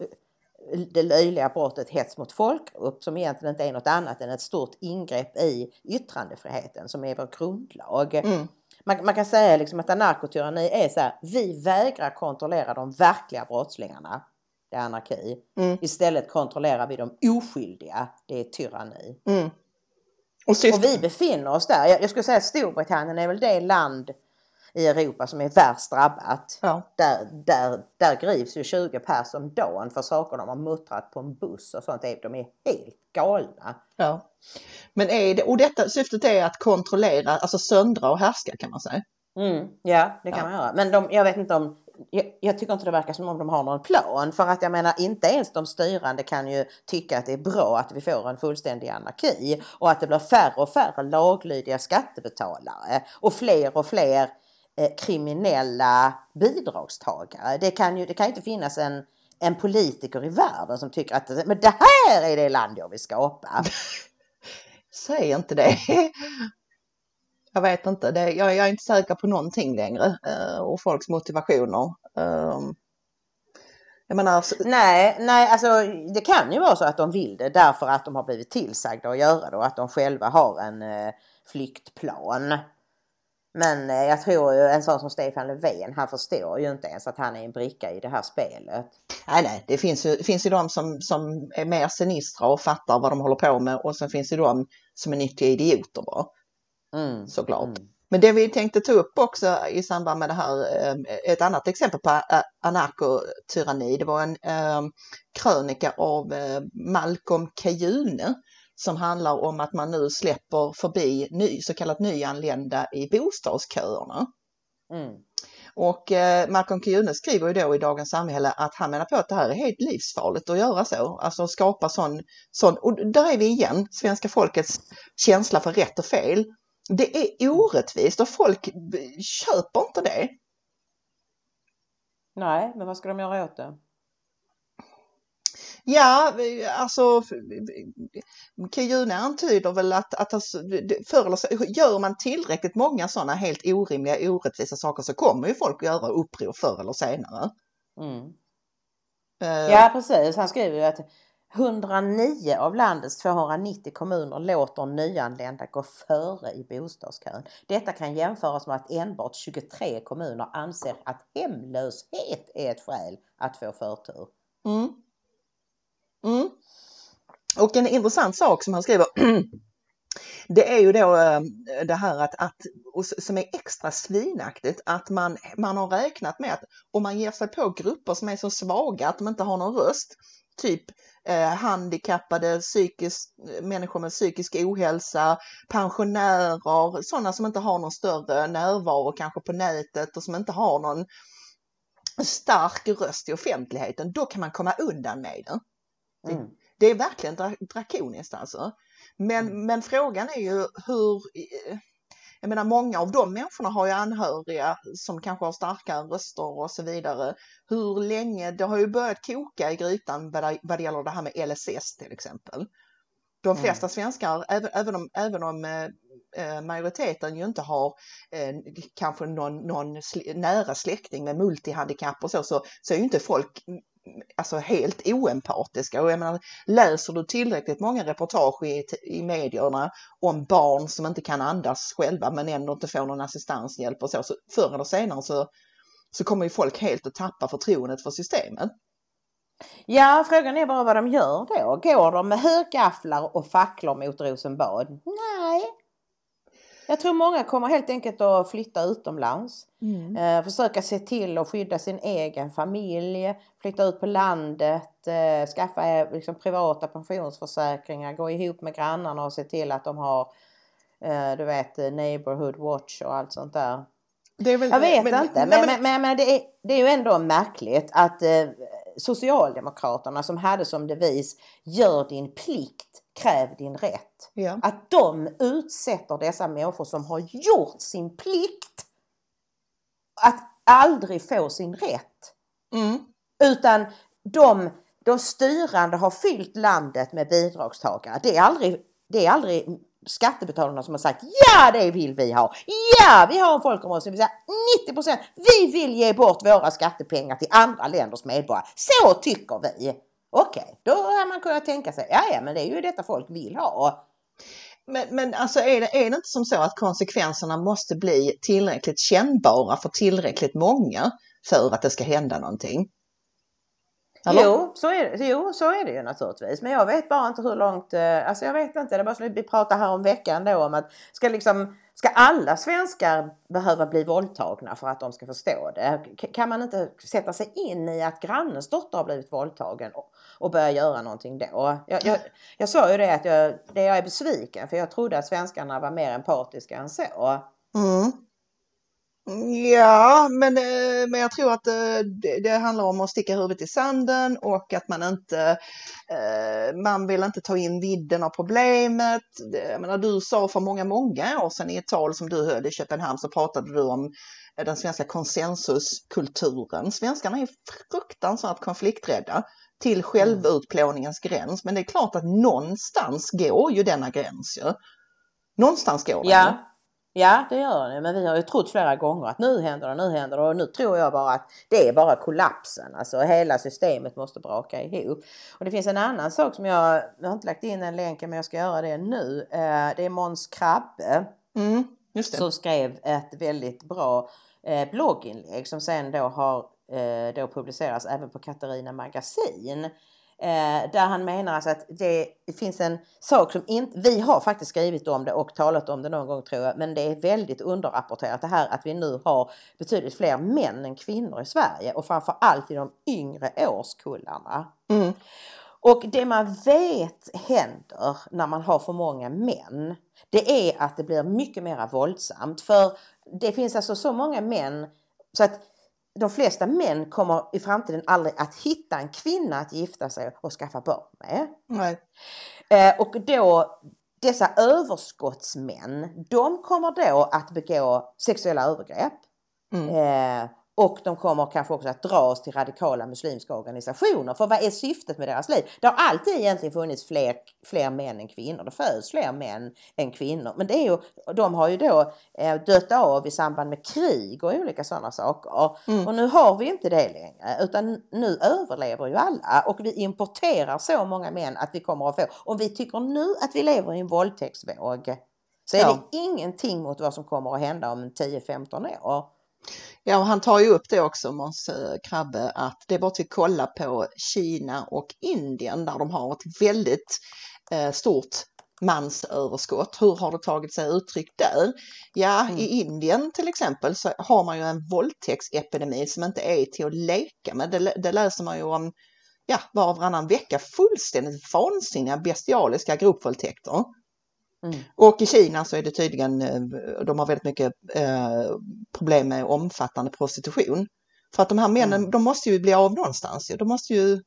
det löjliga brottet hets mot folkgrupp, som egentligen inte är något annat än ett stort ingrepp i yttrandefriheten som är vår grundlag. Mm. Man, man kan säga liksom att anarkotyranni är så här: vi vägrar kontrollera de verkliga brottslingarna, det är anarki. Mm. Istället kontrollerar vi de oskyldiga, det är tyranni. Mm. Och, och vi befinner oss där. Jag, jag skulle säga att Storbritannien är väl det land i Europa som är värst drabbat. Ja. Där, där, där grips ju tjugo personer om dagen för saker de har muttrat på en buss och sånt. De är helt galna. Ja. Men är det, och detta syftet är att kontrollera, alltså söndra och härska, kan man säga. Mm, ja, det kan ja. man göra. Men de, jag vet inte om, jag, jag tycker inte det verkar som om de har någon plan. För att jag menar, inte ens de styrande kan ju tycka att det är bra att vi får en fullständig anarki. Och att det blir färre och färre laglydiga skattebetalare. Och fler och fler eh, kriminella bidragstagare. Det kan ju det kan ju inte finnas en, en politiker i världen som tycker att men det här är det land jag vill skapa. Säg inte det. Jag vet inte, det, jag, jag är inte säker på någonting längre uh, och folks motivationer. Uh, jag menar, så... nej, nej, alltså det kan ju vara så att de vill det därför att de har blivit tillsagda att göra det och att de själva har en uh, flyktplan. Men uh, jag tror ju en sån som Stefan Löfven, han förstår ju inte ens att han är en bricka i det här spelet. Nej, nej, det finns ju, det finns ju de som, som är mer sinistra och fattar vad de håller på med, och sen finns det de som är nyttiga idioter bara. Mm, såklart. Mm. Men det vi tänkte ta upp också i samband med det här, ett annat exempel på anarkotyranni, det var en eh, krönika av eh, Malcolm Kajune som handlar om att man nu släpper förbi ny, så kallat nyanlända i bostadsköerna. Mm. Och eh, Malcolm Kajune skriver ju då i Dagens Samhälle att han menar på att det här är helt livsfarligt att göra så. Alltså skapa sån, sån och där är vi igen, svenska folkets känsla för rätt och fel. Det är orättvist och folk köper inte det. Nej, men vad ska de göra åt det? Ja, alltså Kajune antyder väl att, att förr eller så, gör man tillräckligt många sådana helt orimliga, orättvisa saker så kommer ju folk att göra uppror förr eller senare. Mm. Uh, ja, precis. Han skriver ju att hundranio av landets tvåhundranittio kommuner låter nyanlända gå före i bostadskön. Detta kan jämföras med att enbart tjugotre kommuner anser att hemlöshet är ett skäl att få förtur. Mm. Mm. Och en intressant sak som han skriver, det är ju då det här att, att som är extra svinaktigt, att man, man har räknat med att om man ger sig på grupper som är så svaga att de inte har någon röst, typ eh, handikappade, psykisk, människor med psykisk ohälsa, pensionärer, sådana som inte har någon större närvaro kanske på nätet och som inte har någon stark röst i offentligheten, då kan man komma undan med det. Mm. Det, det är verkligen dra- drakoniskt alltså. Men, mm. men frågan är ju hur, jag menar många av de människorna har ju anhöriga som kanske har starkare röster och så vidare. Hur länge, det har ju börjat koka i grytan vad det, vad det gäller det här med L S S till exempel. De flesta mm. svenskar, även, även om, även om eh, majoriteten ju inte har eh, kanske någon, någon sl- nära släkting med multihandikapp och så, så, så är ju inte folk alltså helt oempatiska. Och jag menar, läser du tillräckligt många reportage i, i medierna om barn som inte kan andas själva men ändå inte får någon assistanshjälp och så, så förr eller senare så, så kommer ju folk helt att tappa förtroendet för systemet. Ja, frågan är bara vad de gör då. Går de med högafflar och facklor mot Rosenbad? Nej. Jag tror många kommer helt enkelt att flytta utomlands. Mm. Eh, försöka se till att skydda sin egen familj. Flytta ut på landet. Eh, skaffa eh, liksom, privata pensionsförsäkringar. Gå ihop med grannarna och se till att de har eh, du vet, neighborhood watch och allt sånt där. Det är väl, jag vet men, inte. Men, men, men, men, men det, är, det är ju ändå märkligt att eh, Socialdemokraterna som hade som devis gör din plikt, kräv din rätt. Ja. Att de utsätter dessa människor som har gjort sin plikt att aldrig få sin rätt. Mm. Utan de, de styrande har fyllt landet med bidragstagare. Det är aldrig, det är aldrig skattebetalarna som har sagt ja, det vill vi ha. Ja, vi har en folkomröstning. nittio procent vi vill ge bort våra skattepengar till andra länders medborgare. Så tycker vi. Okej, okay, då har man kunnat tänka sig, ja, ja men det är ju detta folk vill ha. Men, men alltså är det, är det inte som så att konsekvenserna måste bli tillräckligt kännbara för tillräckligt många för att det ska hända någonting? Jo så, är det, jo, så är det ju naturligtvis. Men jag vet bara inte hur långt, alltså jag vet inte, det är bara så att vi pratar här om veckan då om att ska liksom, ska alla svenskar behöva bli våldtagna för att de ska förstå det? Kan man inte sätta sig in i att grannens dotter har blivit våldtagen och, och börja göra någonting då? Jag, jag, jag sa ju det att jag, det jag är besviken för jag trodde att svenskarna var mer empatiska än så. Mm. Ja, men, men jag tror att det, det handlar om att sticka huvudet i sanden och att man inte man vill inte ta in vidden av problemet. Jag menar, du sa för många, många år sedan i ett tal som du höll i Köpenhamn så pratade du om den svenska konsensuskulturen. Svenskarna är fruktansvärt konflikträdda till självutplåningens gräns, men det är klart att någonstans går ju denna gräns. Ja? Någonstans går den. Ja. Ja, det gör det. Men vi har ju trott flera gånger att nu händer det, nu händer det. Och nu tror jag bara att det är bara kollapsen. Alltså hela systemet måste braka ihop. Och det finns en annan sak som jag, jag har inte lagt in en länk men jag ska göra det nu. Det är Måns Krabbe mm, just det. som skrev ett väldigt bra blogginlägg som sen då har då publicerats även på Katarina Magasin. Eh, där han menar alltså att det, det finns en sak som inte, vi har faktiskt skrivit om det och talat om det någon gång tror jag, men det är väldigt underrapporterat det här att vi nu har betydligt fler män än kvinnor i Sverige och framförallt i de yngre årskullarna. Mm. Och det man vet händer när man har för många män, det är att det blir mycket mer våldsamt, för det finns alltså så många män så att de flesta män kommer i framtiden aldrig att hitta en kvinna att gifta sig och skaffa barn med. Nej. Eh, och då, dessa överskottsmän, de kommer då att begå sexuella övergrepp. Mm. Eh, Och de kommer kanske också att dras till radikala muslimska organisationer. För vad är syftet med deras liv? Det har alltid egentligen funnits fler, fler män än kvinnor. Det föds fler män än kvinnor. Men det är ju, de har ju då dött av i samband med krig och olika sådana saker. Mm. Och nu har vi inte det längre. Utan nu överlever ju alla. Och vi importerar så många män att vi kommer att få. Om vi tycker nu att vi lever i en våldtäktsvåg, så är ja. det ingenting mot vad som kommer att hända om tio femton år. Ja, och han tar ju upp det också, Måns Krabbe, att det är bara att vi kollar på Kina och Indien där de har ett väldigt eh, stort mansöverskott. Hur har det tagit sig uttryck där? Ja, mm. i Indien till exempel så har man ju en våldtäktsepidemi som inte är till att leka med. Det, det läser man ju om ja, var och varannan vecka, fullständigt vansinniga bestialiska gruppvåldtäkter. Mm. Och i Kina så är det tydligen, de har väldigt mycket eh, problem med omfattande prostitution. För att de här männen, mm. de måste ju bli av någonstans. De måste ju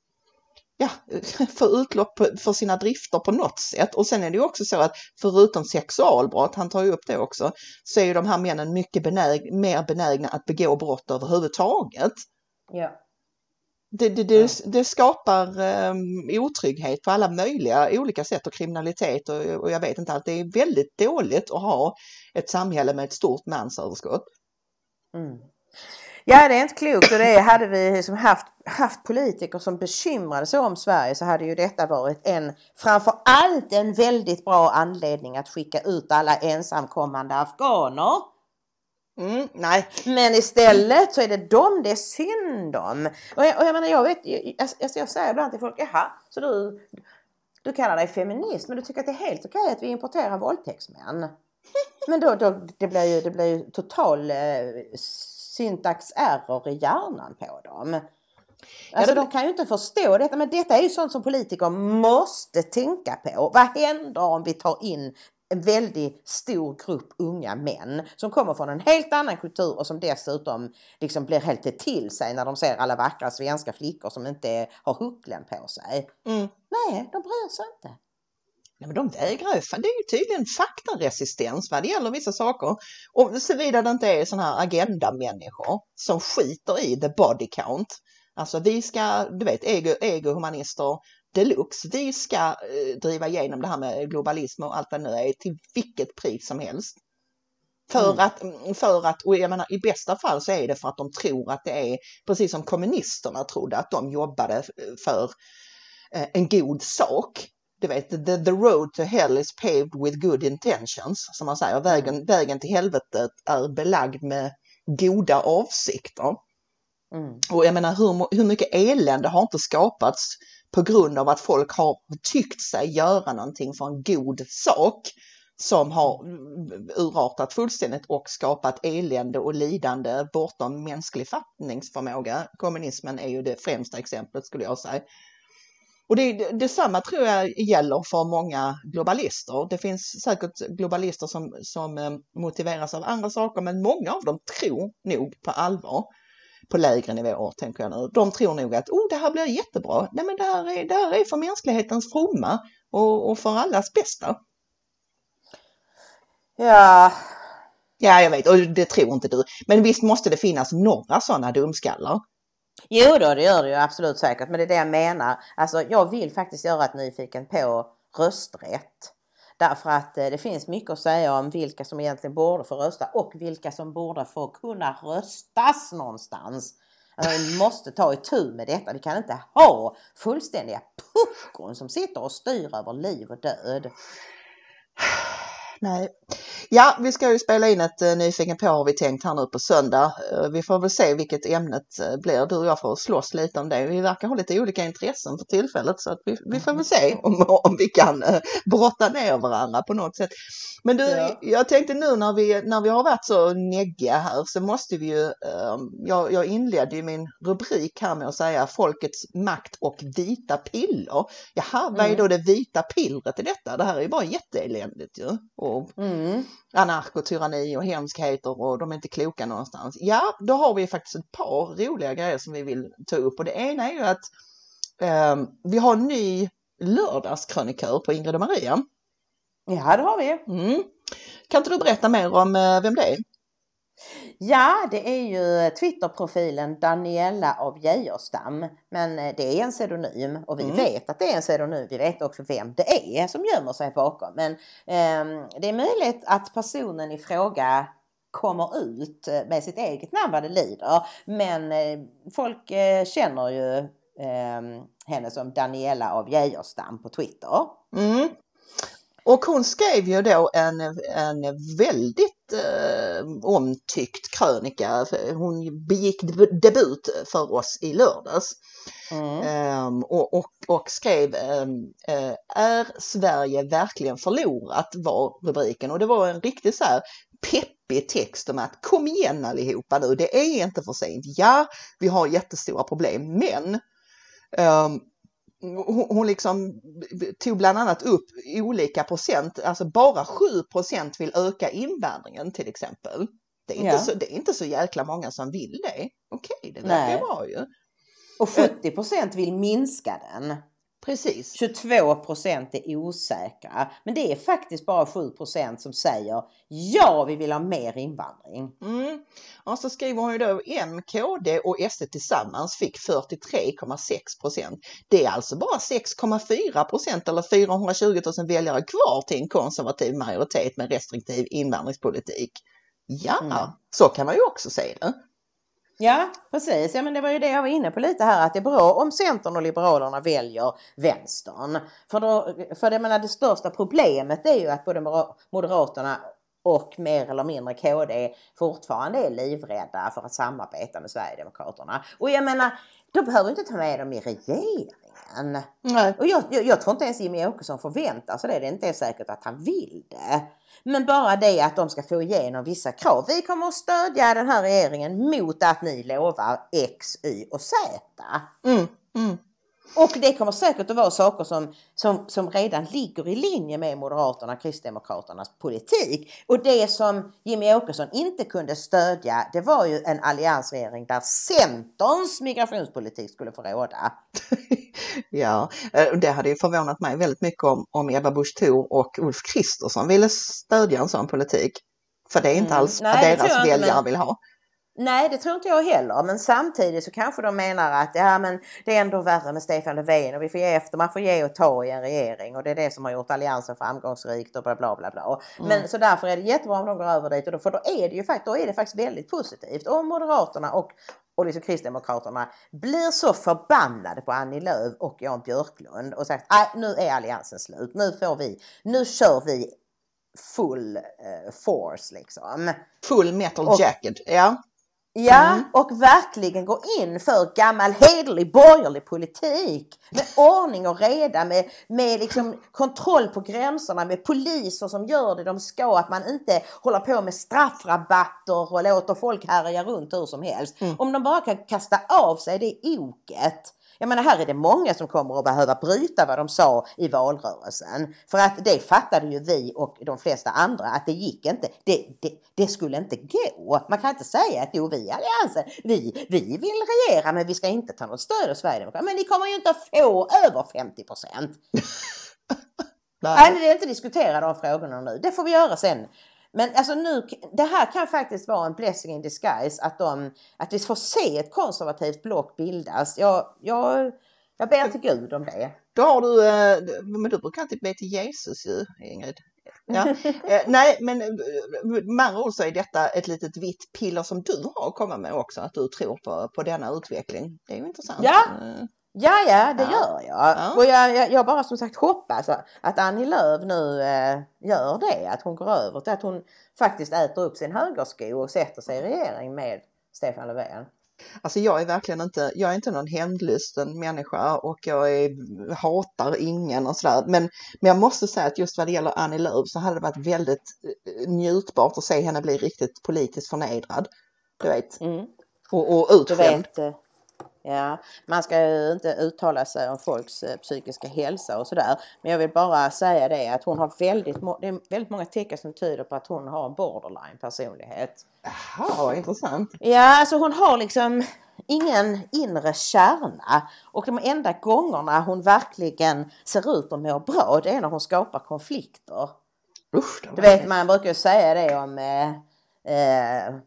ja, få utlopp för sina drifter på något sätt. Och sen är det ju också så att förutom sexualbrott, han tar ju upp det också, så är ju de här männen mycket benäg, mer benägna att begå brott överhuvudtaget. Ja. Det, det, det, det skapar um, otrygghet på alla möjliga olika sätt och kriminalitet och, och jag vet inte allt. Det är väldigt dåligt att ha ett samhälle med ett stort mansöverskott. Mm. Ja, det är inte klokt och det hade vi liksom haft, haft politiker som bekymrade sig om Sverige så hade ju detta varit en, framför allt en väldigt bra anledning att skicka ut alla ensamkommande afghaner. Mm, nej. Men istället så är det dem det är synd om. Och jag, och jag menar, jag vet, jag, jag, jag säger ibland till folk, jaha, så du, du kallar dig feminist, men du tycker att det är helt okej att vi importerar våldtäktsmän. Men då, då det blir ju, det blir ju total eh, syntax-error i hjärnan på dem. Alltså ja, det... de kan ju inte förstå detta, men detta är ju sånt som politiker måste tänka på. Vad händer om vi tar in en väldigt stor grupp unga män som kommer från en helt annan kultur och som dessutom liksom blir helt till sig när de ser alla vackra svenska flickor som inte har hucklen på sig. Mm. Nej, de bryr sig inte. Nej, men de vägrar ju. Det är ju tydligen faktaresistens vad det gäller vissa saker. Och såvida det inte är sådana här agendamänniskor som skiter i the body count. Alltså vi ska, du vet, ego, ego-humanister deluxe. Vi ska eh, driva igenom det här med globalism och allt det nu är till vilket pris som helst. För, mm. att, för att, och jag menar i bästa fall så är det för att de tror att det är precis som kommunisterna trodde att de jobbade för eh, en god sak. Du vet, the, the road to hell is paved with good intentions, som man säger. Vägen, mm. vägen till helvetet är belagd med goda avsikter. Mm. Och jag menar, hur, hur mycket elände har inte skapats på grund av att folk har tyckt sig göra någonting för en god sak som har urartat fullständigt och skapat elände och lidande bortom mänsklig fattningsförmåga. Kommunismen är ju det främsta exemplet skulle jag säga. Och det, det, detsamma tror jag gäller för många globalister. Det finns säkert globalister som, som motiveras av andra saker, men många av dem tror nog på allvar, på lägre nivåer tänker jag nu. De tror nog att oh, det här blir jättebra. Nej, men det här är, det här är för mänsklighetens fromma och, och för allas bästa. Ja. Ja, jag vet. Och det tror inte du. Men visst måste det finnas några sådana dumskallar. Jo då, det gör det ju absolut säkert. Men det är det jag menar. Alltså, jag vill faktiskt göra ett nyfiken på rösträtt. Därför att eh, det finns mycket att säga om vilka som egentligen borde få rösta och vilka som borde få kunna röstas någonstans. Alltså, vi måste ta itu med detta. Vi kan inte ha fullständiga puckon som sitter och styr över liv och död. Nej. Ja, vi ska ju spela in ett uh, nyfiken på har vi tänkt här nu på söndag. Uh, vi får väl se vilket ämnet uh, blir. Du och jag får slåss lite om det. Vi verkar ha lite olika intressen för tillfället så att vi, vi får väl se om, om vi kan uh, brotta ner varandra på något sätt. Men du, ja. jag tänkte nu när vi, när vi har varit så neggiga här så måste vi ju, uh, jag, jag inledde ju min rubrik här med att säga folkets makt och vita piller. Jaha, vad är då det vita pillret i detta? Det här är ju bara jätteeländigt ju. Och Mm. anarkotyranni och hemskheter och de är inte kloka någonstans. Ja, då har vi faktiskt ett par roliga grejer som vi vill ta upp. Och det ena är ju att eh, vi har en ny lördagskrönikör på Ingrid och Maria. Ja, det har vi. Mm. Kan inte du berätta mer om eh, vem det är? Ja, det är ju Twitterprofilen Daniela av Geijerstam, men det är en pseudonym och vi mm. vet att det är en pseudonym. Vi vet också vem det är som gömmer sig bakom, men eh, det är möjligt att personen i fråga kommer ut med sitt eget namn vad det lider, men eh, folk eh, känner ju eh, henne som Daniela av Geijerstam på Twitter. Mm. Och hon skrev ju då en, en väldigt eh, omtyckt krönika. Hon begick debut för oss i lördags. Mm. Um, och, och, och skrev um, uh, är Sverige verkligen förlorat, var rubriken. Och det var en riktigt så här peppig text om att kom igen allihopa nu, det är inte för sent. Ja, vi har jättestora problem, men um, hon liksom tog bland annat upp olika procent, alltså bara sju procent vill öka invandringen till exempel. Det är inte, ja. så, det är inte så jäkla många som vill det. Okej, det verkar bra ju. Och sjuttio procent vill minska den. Precis. tjugotvå procent är osäkra. Men det är faktiskt bara sju procent som säger ja, vi vill ha mer invandring. Mm. Och så skriver hon ju då M, K D och S D tillsammans fick fyrtiotre komma sex procent. Det är alltså bara sex komma fyra procent eller fyrahundratjugo tusen väljare kvar till en konservativ majoritet med restriktiv invandringspolitik. Ja, mm. så kan man ju också säga det. Ja, precis. Ja, men det var ju det jag var inne på lite här, att det är bra om Centern och Liberalerna väljer vänstern. För, då, för det, menar, det största problemet är ju att både Moderaterna och mer eller mindre K D fortfarande är livrädda för att samarbeta med Sverigedemokraterna. Och jag menar, då behöver inte ta med dem i regeringen. Nej. Och jag, jag, jag tror inte ens Jimmie Åkesson förväntar sig det. Det är inte säkert att han vill det. Men bara det att de ska få igenom vissa krav. Vi kommer att stödja den här regeringen mot att ni lovar X, Y och Z. Mm, mm. Och det kommer säkert att vara saker som, som, som redan ligger i linje med Moderaterna och Kristdemokraternas politik. Och det som Jimmie Åkesson inte kunde stödja, det var ju en alliansregering där Centerns migrationspolitik skulle få råda. Ja, det hade ju förvånat mig väldigt mycket om, om Ebba Busch Thor och Ulf Kristersson ville stödja en sån politik. För det är inte alls mm, nej, vad deras väljare men... vill ha. Nej, det tror inte jag heller, men samtidigt så kanske de menar att ja, men det är ändå värre med Stefan Löfven och vi får ge efter, man får ge och ta i en regering och det är det som har gjort alliansen framgångsrikt och bla bla bla bla. Mm. Men så därför är det jättebra om de går över dit, och då, för då är det ju faktiskt, då är det faktiskt väldigt positivt om Moderaterna och och liksom Kristdemokraterna blir så förbannade på Annie Lööf och Jan Björklund och sagt nej, nu är alliansen slut, nu får vi, nu kör vi full uh, force liksom. Full metal och, jacket, ja. Ja, mm. och verkligen gå in för gammal hederlig borgerlig politik med ordning och reda, med, med liksom kontroll på gränserna, med poliser som gör det de ska, att man inte håller på med straffrabatter och låter folk härja runt hur som helst. Mm. Om de bara kan kasta av sig det oket. Jag menar, här är det många som kommer att behöva bryta vad de sa i valrörelsen. För att det fattade ju vi och de flesta andra att det gick inte. Det, det, det skulle inte gå. Man kan inte säga att jo, vi i alliansen, vi, vi vill regera men vi ska inte ta något stöd av Sverigedemokraterna. Men ni kommer ju inte att få över femtio procent. Nej, det är inte diskutera de frågorna nu. Det får vi göra sen. Men alltså nu, det här kan faktiskt vara en blessing in disguise att, de, att vi får se ett konservativt block bildas. Jag, jag, jag ber till Gud om det. Då har du, men du brukar alltid be till Jesus ju, Ingrid. Ja. Nej, men med andra ord så är detta ett litet vitt piller som du har att komma med också, att du tror på, på denna utveckling. Det är ju intressant. Ja. Ja, ja, det ja. gör jag. Ja. Och jag, jag, jag bara som sagt hoppas att Annie Lööf nu äh, gör det. Att hon går över till att hon faktiskt äter upp sin högersko och sätter sig i regering med Stefan Löfven. Alltså jag är verkligen inte, jag är inte någon hämndlysten människa och jag är, hatar ingen och sådär. Men, men jag måste säga att just vad det gäller Annie Lööf så hade det varit väldigt njutbart att se henne bli riktigt politiskt förnedrad. Du vet. Mm. Och, och utskälld. Ja, man ska ju inte uttala sig om folks eh, psykiska hälsa och sådär. Men jag vill bara säga det att hon har väldigt, må- det är väldigt många tecken som tyder på att hon har en borderline personlighet. Jaha, intressant. Ja, alltså hon har liksom ingen inre kärna. Och de enda gångerna hon verkligen ser ut att må bra, det är när hon skapar konflikter. Usch, du vet, man brukar ju säga det om... Eh, eh,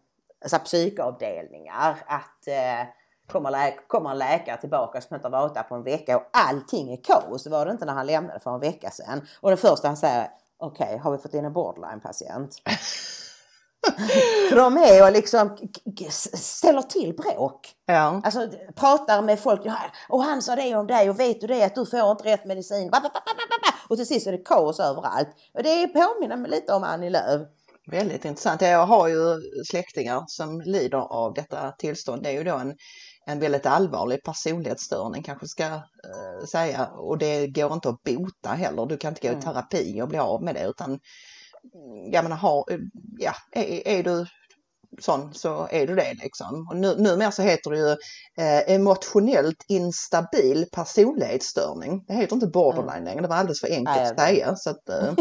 så här, psykavdelningar att eh, kommer, lä- kommer en läkare tillbaka som inte har varit där på en vecka och allting är kaos. Det var det inte när han lämnade för en vecka sedan. Och det första han säger, okej, okay, har vi fått in en borderline-patient? För de är och liksom ställer till bråk. Ja. Alltså pratar med folk och han sa det om dig och vet du det att du får inte rätt medicin. Och till sist är det kaos överallt. Och det påminner mig lite om Annie Lööf. Väldigt intressant. Jag har ju släktingar som lider av detta tillstånd. Det är ju då en, en väldigt allvarlig personlighetsstörning kanske ska uh, säga. Och det går inte att bota heller. Du kan inte gå i terapi och bli av med det utan jag menar, har, ja, är, är du sån så är du det liksom. Och nu, numera så heter det ju eh, emotionellt instabil personlighetsstörning. Det heter inte borderline mm. längre, det var alldeles för enkelt att säga. Så att, eh.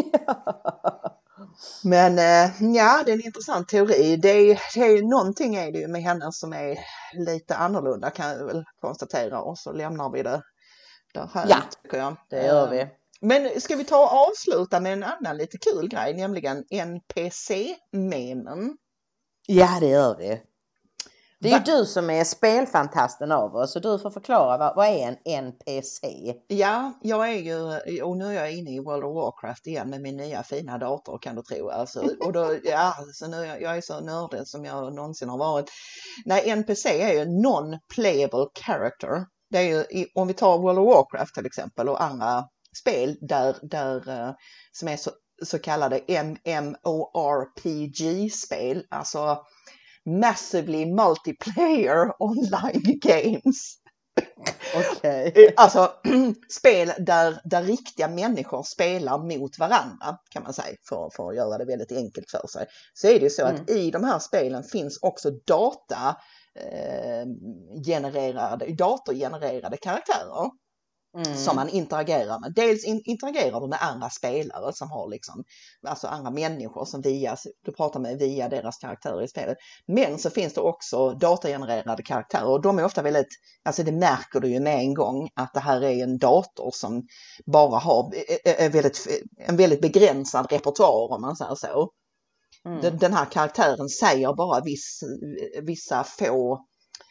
Men eh, ja, det är en intressant teori. Det är, det är, någonting är det ju med henne som är lite annorlunda kan jag väl konstatera. Och så lämnar vi det där här. Ja, tycker jag. Det gör vi. Men ska vi ta och avsluta med en annan lite kul grej, nämligen N P C-memen? Ja, det gör vi. Det är Va? ju du som är spelfantasten av oss, så du får förklara, vad, vad är en N P C? Ja, jag är ju, och nu är jag inne i World of Warcraft igen med min nya fina dator kan du tro. Alltså, och då, ja, så nu, jag är så nördig som jag någonsin har varit. Nej, N P C är ju non-playable character. Det är ju, om vi tar World of Warcraft till exempel och andra spel där, där uh, som är så, så kallade M M O R P G-spel, alltså Massively Multiplayer Online Games. Okay. Alltså spel där, där riktiga människor spelar mot varandra kan man säga, för, för att göra det väldigt enkelt för sig. Så är det ju så mm. att i de här spelen finns också data eh, genererade, datorgenererade karaktärer. Mm. Som man interagerar med. Dels in, interagerar du med andra spelare som har liksom, alltså andra människor som via, du pratar med via deras karaktärer i spelet. Men så finns det också datagenererade karaktärer och de är ofta väldigt, alltså det märker du ju med en gång att det här är en dator som bara har en väldigt, en väldigt begränsad repertoar om man säger så. Mm. Den, den här karaktären säger bara viss, vissa få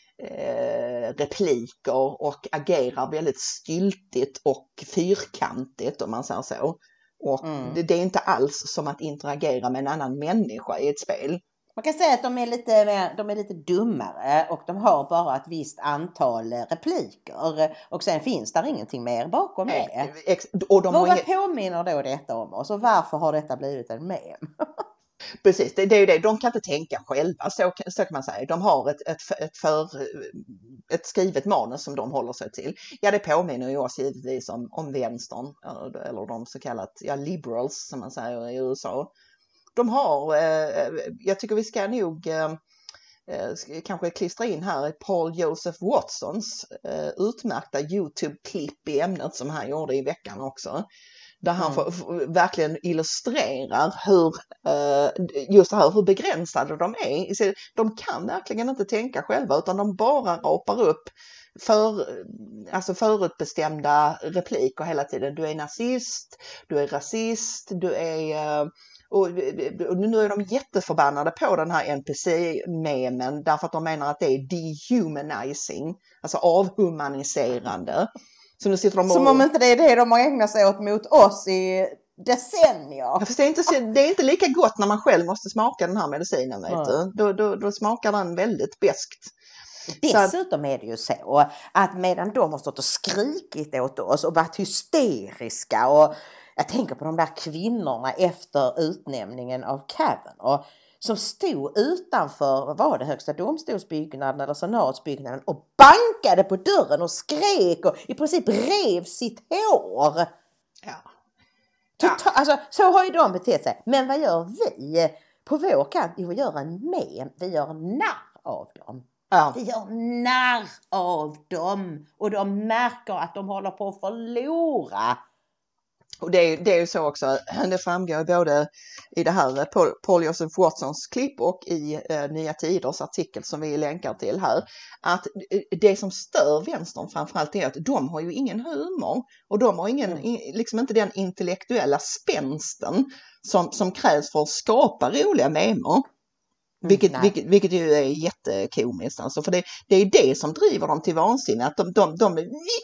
Eh, repliker och agerar väldigt styltigt och fyrkantigt om man säger så. Och mm. det, det är inte alls som att interagera med en annan människa i ett spel. Man kan säga att de är lite, mer, de är lite dummare och de har bara ett visst antal repliker och sen finns där ingenting mer bakom det. Ex- och de Vad har... påminner då detta om oss och varför har detta blivit en mem? Precis, det, det är ju det. De kan inte tänka själva, så, så kan man säga. De har ett, ett, ett, för, ett skrivet manus som de håller sig till. Ja, det påminner ju oss givetvis om, om vänstern, eller de så kallat ja, liberals som man säger i U S A. De har, eh, jag tycker vi ska nog eh, kanske klistra in här Paul Joseph Watsons eh, utmärkta YouTube-klipp i ämnet som han gjorde i veckan också. Där han mm. får, verkligen illustrerar hur, uh, just det här, hur begränsade de är. De kan verkligen inte tänka själva utan de bara rapar upp för, alltså förutbestämda repliker hela tiden. Du är nazist, du är rasist, du är... Uh, och, och nu är de jätteförbannade på den här N P C-memen därför att de menar att det är dehumanizing, alltså avhumaniserande. Så nu sitter de och... Som om inte det är det de har ägnat sig åt mot oss i decennier. Ja, fast det, är inte, det är inte lika gott när man själv måste smaka den här medicinen. Vet ja. du? Då, då, då smakar den väldigt beskt. Dessutom är det ju så att medan de har stått och skrikit åt oss och varit hysteriska och jag tänker på de där kvinnorna efter utnämningen av Kavanaugh som stod utanför, vad var det, högsta domstolsbyggnaden eller senatsbyggnaden och bankade på dörren och skrek och i princip rev sitt hår. Ja. Total, ja. Alltså, så har ju de betett sig. Men vad gör vi på vår kant? Vi gör en mem, vi gör narr av dem. Ja. Vi gör narr av dem och de märker att de håller på att förlora. Och det är, det är ju så också, det framgår både i det här Paul, Paul Joseph Watsons klipp och i eh, Nya Tiders artikel som vi länkar till här, att det som stör vänstern framförallt är att de har ju ingen humor och de har ingen, mm. liksom inte den intellektuella spänsten som, som krävs för att skapa roliga memer. Vilket, vilket, vilket ju är jättekomiskt. Alltså, för det, det är det som driver dem till vansinne. Att de, de, de,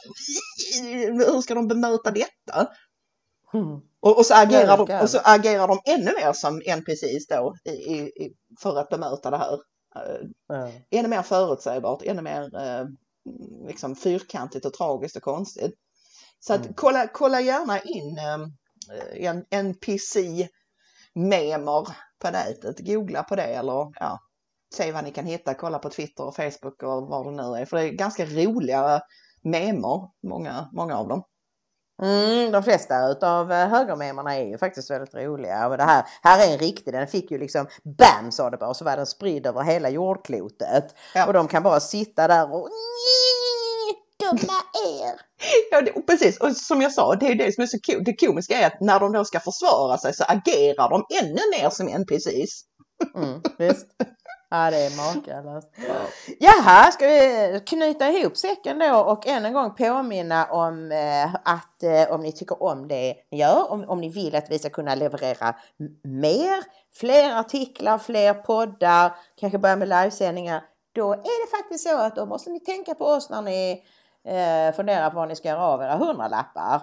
hur ska de bemöta detta? Mm. Och, och, så agerar de, och så agerar de ännu mer som N P Cs då i, i, för att bemöta det här. Mm. Ännu mer förutsägbart, ännu mer eh, liksom fyrkantigt och tragiskt och konstigt. Så att mm. kolla, kolla gärna in eh, en N P C-memer på nätet. Googla på det eller ja, se vad ni kan hitta. Kolla på Twitter och Facebook och vad det nu är. För det är ganska roliga memer, många, många av dem. Mm, de flesta utav högermemerna är ju faktiskt väldigt roliga. Och det här, här är en riktig, den fick ju liksom bam sa det bara, och så var den spridd över hela jordklotet. Ja. Och de kan bara sitta där och dumma er. Ja, det, precis. Och som jag sa, det är det som är så kul. Det komiska är att när de då ska försvara sig så agerar de ännu mer som N P Cs. Mm, visst. Ja, det är makalöst. Jaha, ska vi knyta ihop säcken då och än en gång påminna om eh, att eh, om ni tycker om det ni gör, om, om ni vill att vi ska kunna leverera mer, fler artiklar, fler poddar, kanske börja med livesändningar, då är det faktiskt så att då måste ni tänka på oss när ni eh, funderar på vad ni ska göra av era hundralappar.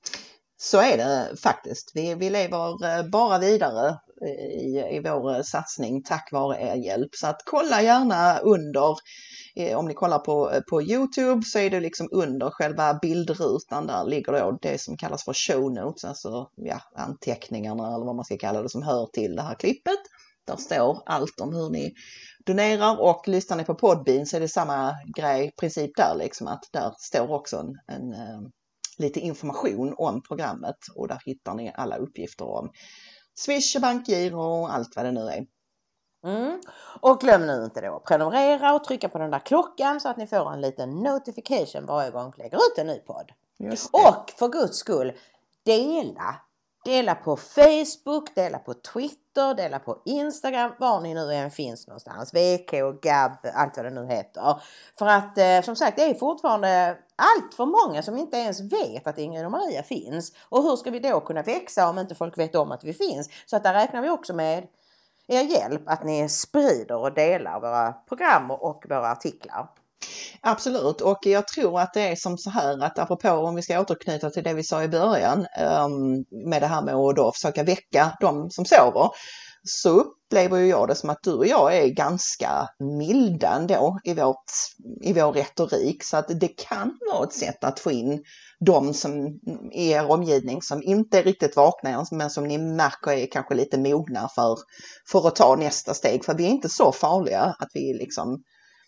Så är det faktiskt. Vi, vi lever bara vidare i, i vår satsning tack vare er hjälp. Så att kolla gärna under, eh, om ni kollar på, på YouTube så är det liksom under själva bildrutan där ligger då det som kallas för show notes, alltså ja, anteckningarna eller vad man ska kalla det som hör till det här klippet. Där står allt om hur ni donerar och lyssnar ni på Podbean så är det samma grej, princip där liksom att där står också en, en lite information om programmet och där hittar ni alla uppgifter om Swish, bankgiro och allt vad det nu är. Mm. Och glöm nu inte då prenumerera och trycka på den där klockan så att ni får en liten notification varje gång vi lägger ut en ny podd. Och för guds skull, dela. Dela på Facebook, dela på Twitter, dela på Instagram, var ni nu än finns någonstans. V K, Gab, allt vad det nu heter. För att eh, som sagt, det är fortfarande allt för många som inte ens vet att Ingrid och Maria finns. Och hur ska vi då kunna växa om inte folk vet om att vi finns? Så att där räknar vi också med er hjälp att ni sprider och delar våra program och våra artiklar. Absolut, och jag tror att det är som så här att apropå om vi ska återknyta till det vi sa i början um, med det här med att då försöka väcka de som sover, så upplever ju jag det som att du och jag är ganska milda ändå i, vårt, i vår retorik, så att det kan vara ett sätt att få in de som i er omgivning som inte är riktigt vakna men som ni märker är kanske lite mogna för, för att ta nästa steg, för vi är inte så farliga att vi liksom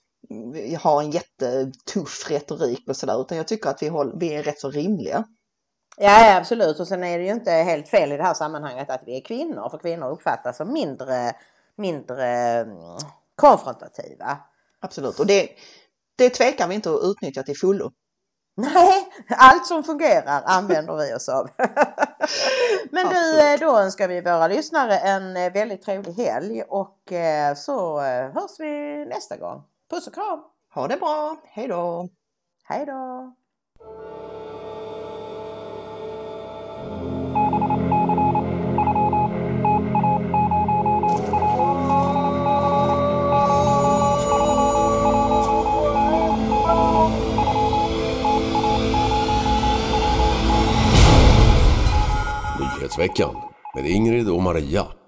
vi har en jättetuff retorik och sådär, utan jag tycker att vi, håller, vi är rätt så rimliga. Ja, absolut, och sen är det ju inte helt fel i det här sammanhanget att vi är kvinnor, för kvinnor uppfattas som mindre, mindre konfrontativa. Absolut, och det, det tvekar vi inte att utnyttja till fullo. Nej, allt som fungerar använder vi oss av. Men du, då önskar vi våra lyssnare en väldigt trevlig helg och så hörs vi nästa gång. Puss och kram! Ha det bra! Hej då! Hej då! Nyhetsveckan med Ingrid och Maria.